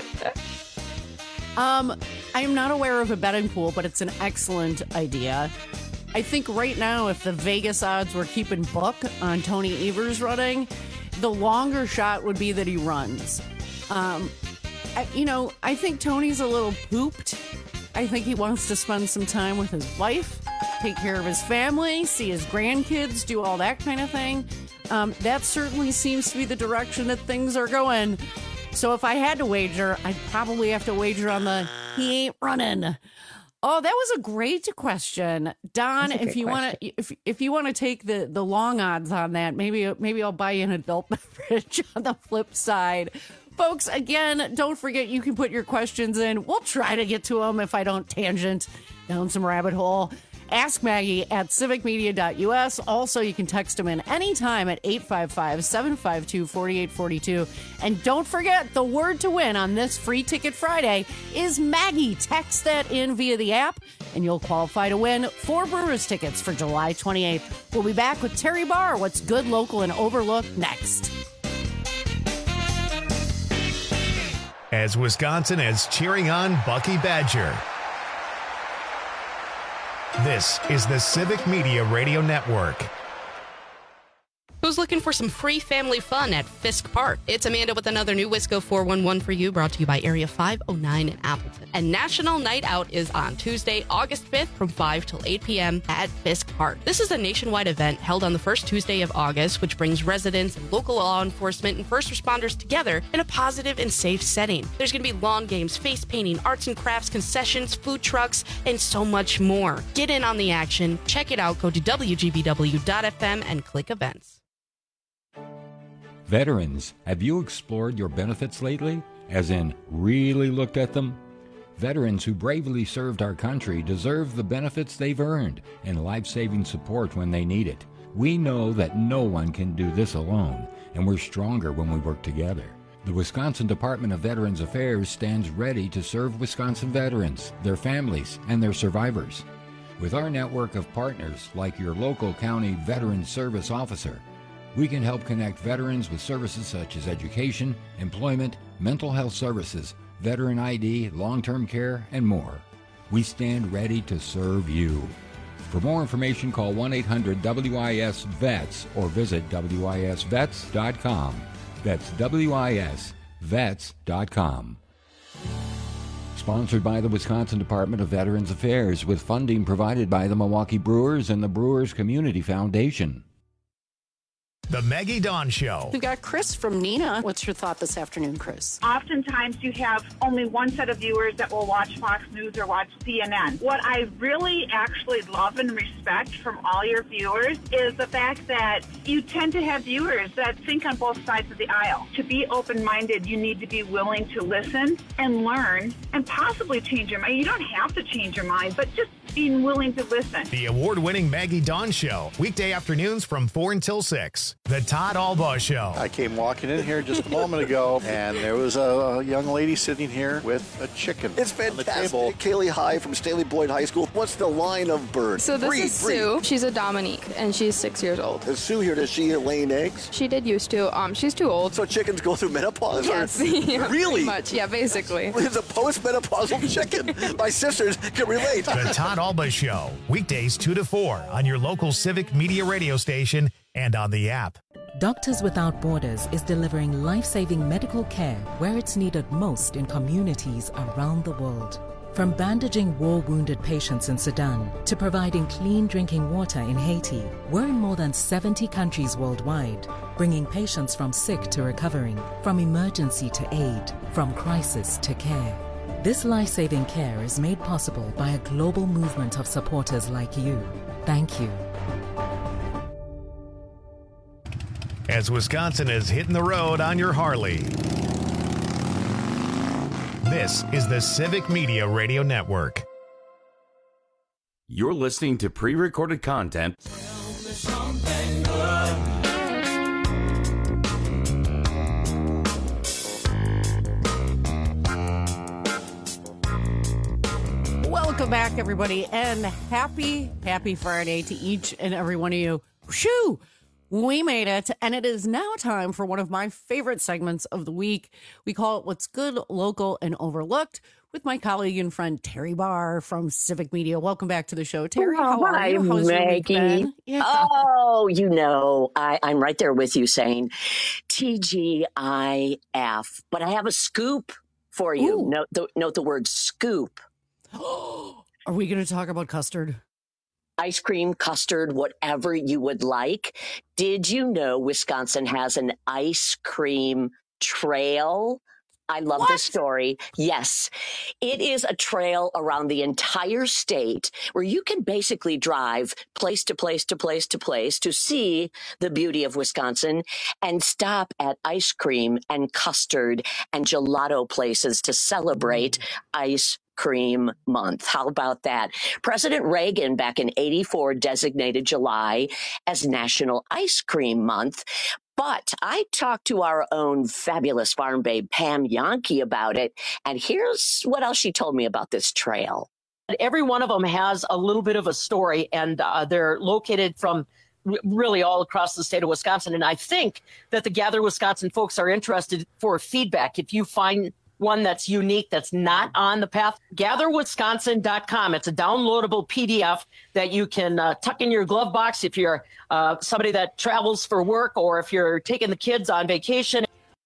Um, I am not aware of a betting pool, but it's an excellent idea. I think right now, if the Vegas odds were keeping book on Tony Evers running, the longer shot would be that he runs. Um, I, you know, I think Tony's a little pooped. I think he wants to spend some time with his wife, take care of his family, see his grandkids, do all that kind of thing. Um, that certainly seems to be the direction that things are going. So if I had to wager, I'd probably have to wager on the he ain't running. Oh, that was a great question, Don. That's a If good you want to, if if you want to take the the long odds on that, maybe maybe I'll buy you an adult beverage on the flip side. Folks, again, don't forget you can put your questions in. We'll try to get to them if I don't tangent down some rabbit hole. Ask Maggie at civic media dot U S. Also, you can text them in anytime at eight five five, seven five two, four eight four two. And don't forget, the word to win on this Free Ticket Friday is Maggie. Text that in via the app, and you'll qualify to win four Brewers tickets for July twenty-eighth. We'll be back with Terry Barr, What's Good, Local, and Overlooked next. As Wisconsin is cheering on Bucky Badger. This is the Civic Media Radio Network. The who's looking for some free family fun at Fisk Park? It's Amanda with another new Wisco four one one for you, brought to you by Area five oh nine in Appleton. And National Night Out is on Tuesday, August fifth from five till eight p.m. at Fisk Park. This is a nationwide event held on the first Tuesday of August, which brings residents and local law enforcement and first responders together in a positive and safe setting. There's going to be lawn games, face painting, arts and crafts, concessions, food trucks, and so much more. Get in on the action. Check it out. Go to W G B W dot F M and click events. Veterans, have you explored your benefits lately? As in, really looked at them? Veterans who bravely served our country deserve the benefits they've earned and life-saving support when they need it. We know that no one can do this alone, and we're stronger when we work together. The Wisconsin Department of Veterans Affairs stands ready to serve Wisconsin veterans, their families, and their survivors. With our network of partners like your local county Veterans Service Officer, we can help connect veterans with services such as education, employment, mental health services, veteran I D, long-term care, and more. We stand ready to serve you. For more information, call one eight hundred W I S vets or visit W I S vets dot com. That's W I S vets dot com. Sponsored by the Wisconsin Department of Veterans Affairs with funding provided by the Milwaukee Brewers and the Brewers Community Foundation. The Maggie Dawn Show. We've got Chris from Nina. What's your thought this afternoon, Chris? Oftentimes you have only one set of viewers that will watch Fox News or watch C N N. What I really actually love and respect from all your viewers is the fact that you tend to have viewers that think on both sides of the aisle. To be open-minded, you need to be willing to listen and learn and possibly change your mind. You don't have to change your mind, but just being willing to listen. The award-winning Maggie Dawn Show, weekday afternoons from four until six. The Todd Albaugh Show. I came walking in here just a moment ago, and there was a young lady sitting here with a chicken. It's fantastic. Kaylee High from Stanley Boyd High School. What's the line of bird? So this breathe, is breathe. Sue. She's a Dominique, and she's six years old. Is Sue here? Does she lay eggs? She did used to. Um, she's too old. So chickens go through menopause? Yes. Or? Yeah, really? pretty much. Yeah, basically. It's a post-menopausal chicken. My sisters can relate. The Todd Albaugh Show, weekdays two to four on your local Civic Media radio station and on the app. Doctors Without Borders is delivering life-saving medical care where it's needed most in communities around the world. From bandaging war-wounded patients in Sudan to providing clean drinking water in Haiti, we're in more than seventy countries worldwide, bringing patients from sick to recovering, from emergency to aid, from crisis to care. This life-saving care is made possible by a global movement of supporters like you. Thank you. As Wisconsin is hitting the road on your Harley, this is the Civic Media Radio Network. You're listening to pre-recorded content. Welcome back, everybody, and happy, happy Friday to each and every one of you. Shoo! We made it, and it is now time for one of my favorite segments of the week. We call it What's Good, Local, and Overlooked with my colleague and friend Terry Barr from Civic Media. Welcome back to the show, Terry. Oh, how are hi, you? How's your week Maggie. been? Yeah. Oh, you know, I, I'm right there with you saying T G I F, but I have a scoop for you. Ooh. Note the, note the word scoop. Are we going to talk about custard? Ice cream, custard, whatever you would like. Did you know Wisconsin has an ice cream trail? I love this story. Yes, it is a trail around the entire state where you can basically drive place to place to place to place to see the beauty of Wisconsin and stop at ice cream and custard and gelato places to celebrate ice Cream Month. How about that? President Reagan back in eighty-four designated July as National Ice Cream Month. But I talked to our own fabulous farm babe, Pam Yankee, about it. And here's what else she told me about this trail. Every one of them has a little bit of a story, and uh, they're located from r- really all across the state of Wisconsin. And I think that the Gather Wisconsin folks are interested for feedback. If you find one that's unique, that's not on the path, gather wisconsin dot com. It's a downloadable P D F that you can uh, tuck in your glove box if you're uh, somebody that travels for work or if you're taking the kids on vacation.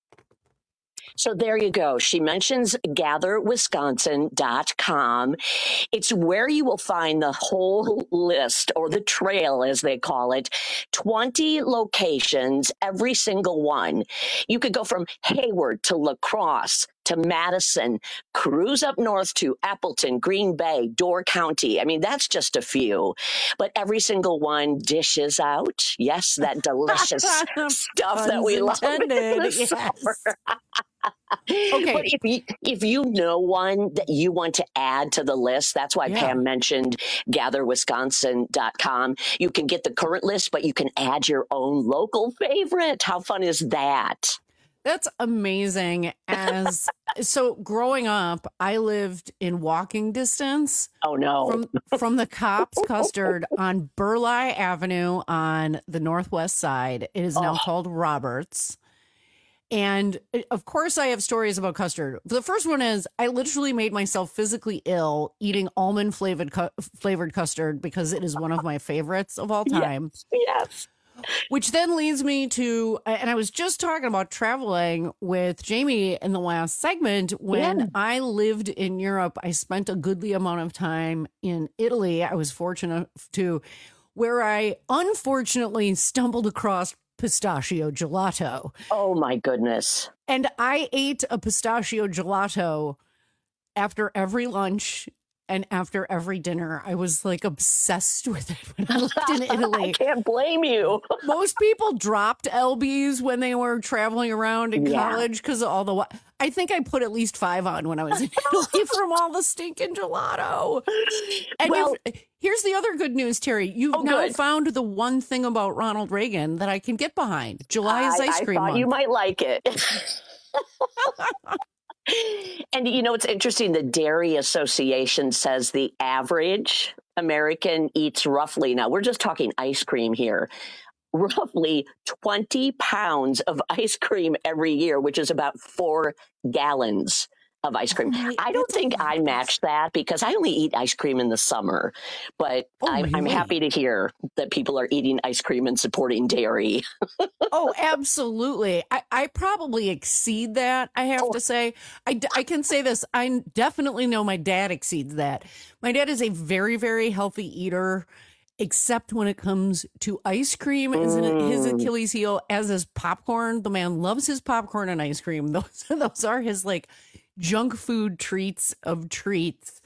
So there you go. She mentions gather wisconsin dot com. It's where you will find the whole list, or the trail as they call it, twenty locations, every single one. You could go from Hayward to La Crosse to Madison, cruise up north to Appleton, Green Bay, Door County. I mean, that's just a few, but every single one dishes out. Yes, that delicious stuff that we love in the yes. summer. Okay. But if you, if you know one that you want to add to the list, that's why Yeah. Pam mentioned gather wisconsin dot com. You can get the current list, but you can add your own local favorite. How fun is that? That's amazing. As so growing up, I lived in walking distance. Oh no. From from the Cops Custard on Burleigh Avenue on the northwest side. It is now Oh. called Roberts. And of course, I have stories about custard. The first one is I literally made myself physically ill eating almond flavored cu- flavored custard because it is one of my favorites of all time. Yes. yes. Which then leads me to, and I was just talking about traveling with Jamie in the last segment. When Yeah. I lived in Europe, I spent a goodly amount of time in Italy. I was fortunate to, where I unfortunately stumbled across pistachio gelato. Oh my goodness. And I ate a pistachio gelato after every lunch and after every dinner. I was like obsessed with it when I lived in Italy. I can't blame you. Most people dropped L Bs when they were traveling around in Yeah. college because of all the. wa- I think I put at least five on when I was in Italy from all the stinking gelato. And Well- you've- here's the other good news, Terry. You've Oh, now good. found the one thing about Ronald Reagan that I can get behind. July is I, ice I cream thought month. you might like it. And you know, it's interesting. The Dairy Association says the average American eats roughly, now we're just talking ice cream here, roughly twenty pounds of ice cream every year, which is about four gallons of ice cream. Oh, I don't think I match that because I only eat ice cream in the summer, but Oh, I'm, I'm really? happy to hear that people are eating ice cream and supporting dairy. Oh, absolutely. I, I probably exceed that, I have to say. I, d- I can say this. I definitely know my dad exceeds that. My dad is a very, very healthy eater, except when it comes to ice cream. Isn't it his Mm. Achilles heel, as is popcorn. The man loves his popcorn and ice cream. Those, those are his like junk food treats of treats.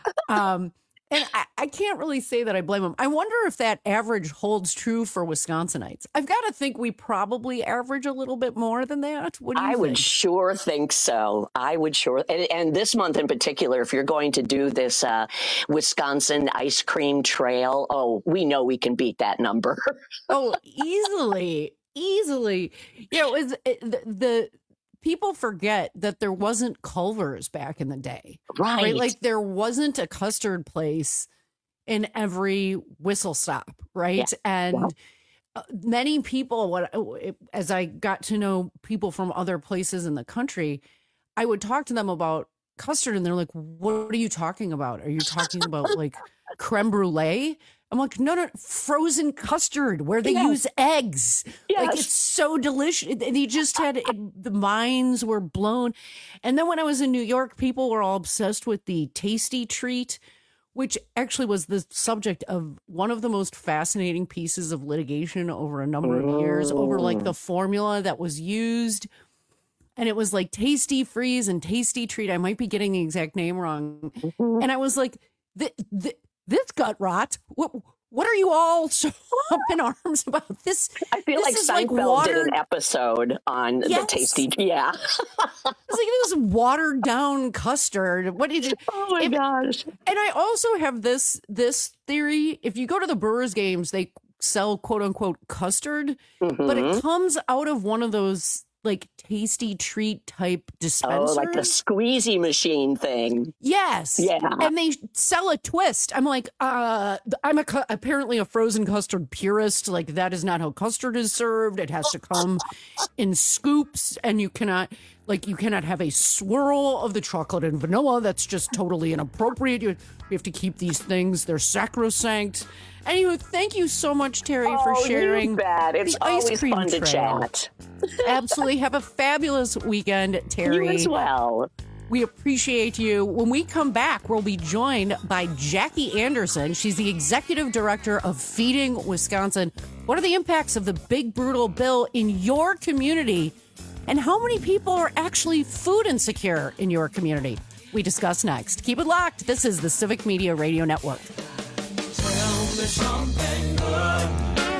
Um, and I, I can't really say that I blame him. I wonder if that average holds true for Wisconsinites. I've got to think we probably average a little bit more than that. What do you I think? would sure think so. I would sure. And, and this month in particular, if you're going to do this uh, Wisconsin ice cream trail, oh, we know we can beat that number. Oh, easily, easily. You know, is it, the, the people forget that there wasn't Culver's back in the day, Right. Like there wasn't a custard place in every whistle stop, right? Yeah. And Yeah. uh, many people, what as I got to know people from other places in the country, I would talk to them about custard, and they're like, "What are you talking about? Are you talking about like creme brulee?" I'm like, no, no, frozen custard where they Yes. use eggs. Like Yes. it's so delicious. And he just had it, the minds were blown. And then when I was in New York, people were all obsessed with the Tasty Treat, which actually was the subject of one of the most fascinating pieces of litigation over a number of years, over like the formula that was used. And it was like Tasty Freeze and Tasty Treat. I might be getting the exact name wrong. Mm-hmm. And I was like, th- th- this gut rot. What what are you all so up in arms about? This I feel this like is Seinfeld did watered, an episode on Yes. the tasty. Yeah. It's like this watered down custard. What did you? Oh my if- gosh. And I also have this this theory. If you go to the Brewers games, they sell quote unquote custard, but Mhm. it comes out of one of those like tasty treat type dispensers. Oh, like the squeezy machine thing. Yes. Yeah. And they sell a twist. I'm like, uh, I'm a cu- apparently a frozen custard purist. Like, that is not how custard is served. It has to come in scoops, and you cannot, like, you cannot have a swirl of the chocolate and vanilla. That's just totally inappropriate. You, we have to keep these things. They're sacrosanct. Anyway, thank you so much, Terry, oh, for sharing. You bet. It's the ice always cream fun to trail. chat. Absolutely. Have a fabulous weekend, Terry. You as well. We appreciate you. When we come back, we'll be joined by Jackie Anderson. She's the executive director of Feeding Wisconsin. What are the impacts of the big, brutal bill in your community? And how many people are actually food insecure in your community? We discuss next. Keep it locked. This is the Civic Media Radio Network. Tell me something good.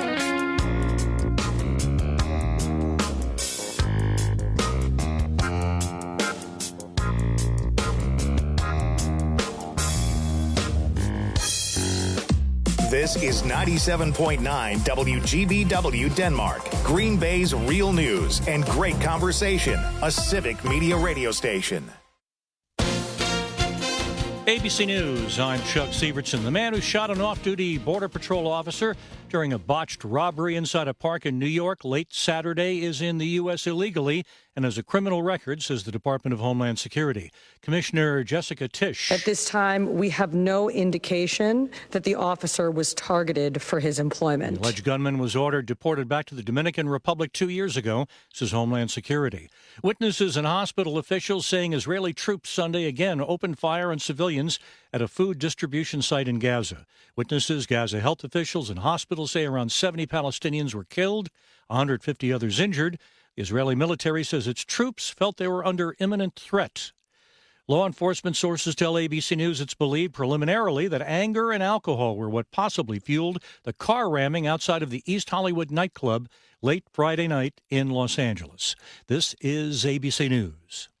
This is ninety-seven point nine W G B W Denmark, Green Bay's real news and great conversation, a Civic Media radio station. A B C News, I'm Chuck Severson. The man who shot an off-duty Border Patrol officer during a botched robbery inside a park in New York late Saturday is in the U S illegally and has a criminal record, says the Department of Homeland Security. Commissioner Jessica Tisch. At this time, we have no indication that the officer was targeted for his employment. The alleged gunman was ordered deported back to the Dominican Republic two years ago, says Homeland Security. Witnesses and hospital officials saying Israeli troops Sunday again opened fire on civilians at a food distribution site in Gaza. Witnesses, Gaza health officials, and hospitals say around seventy Palestinians were killed, one hundred fifty others injured. The Israeli military says its troops felt they were under imminent threat. Law enforcement sources tell A B C News it's believed preliminarily that anger and alcohol were what possibly fueled the car ramming outside of the East Hollywood nightclub late Friday night in Los Angeles. This is A B C News.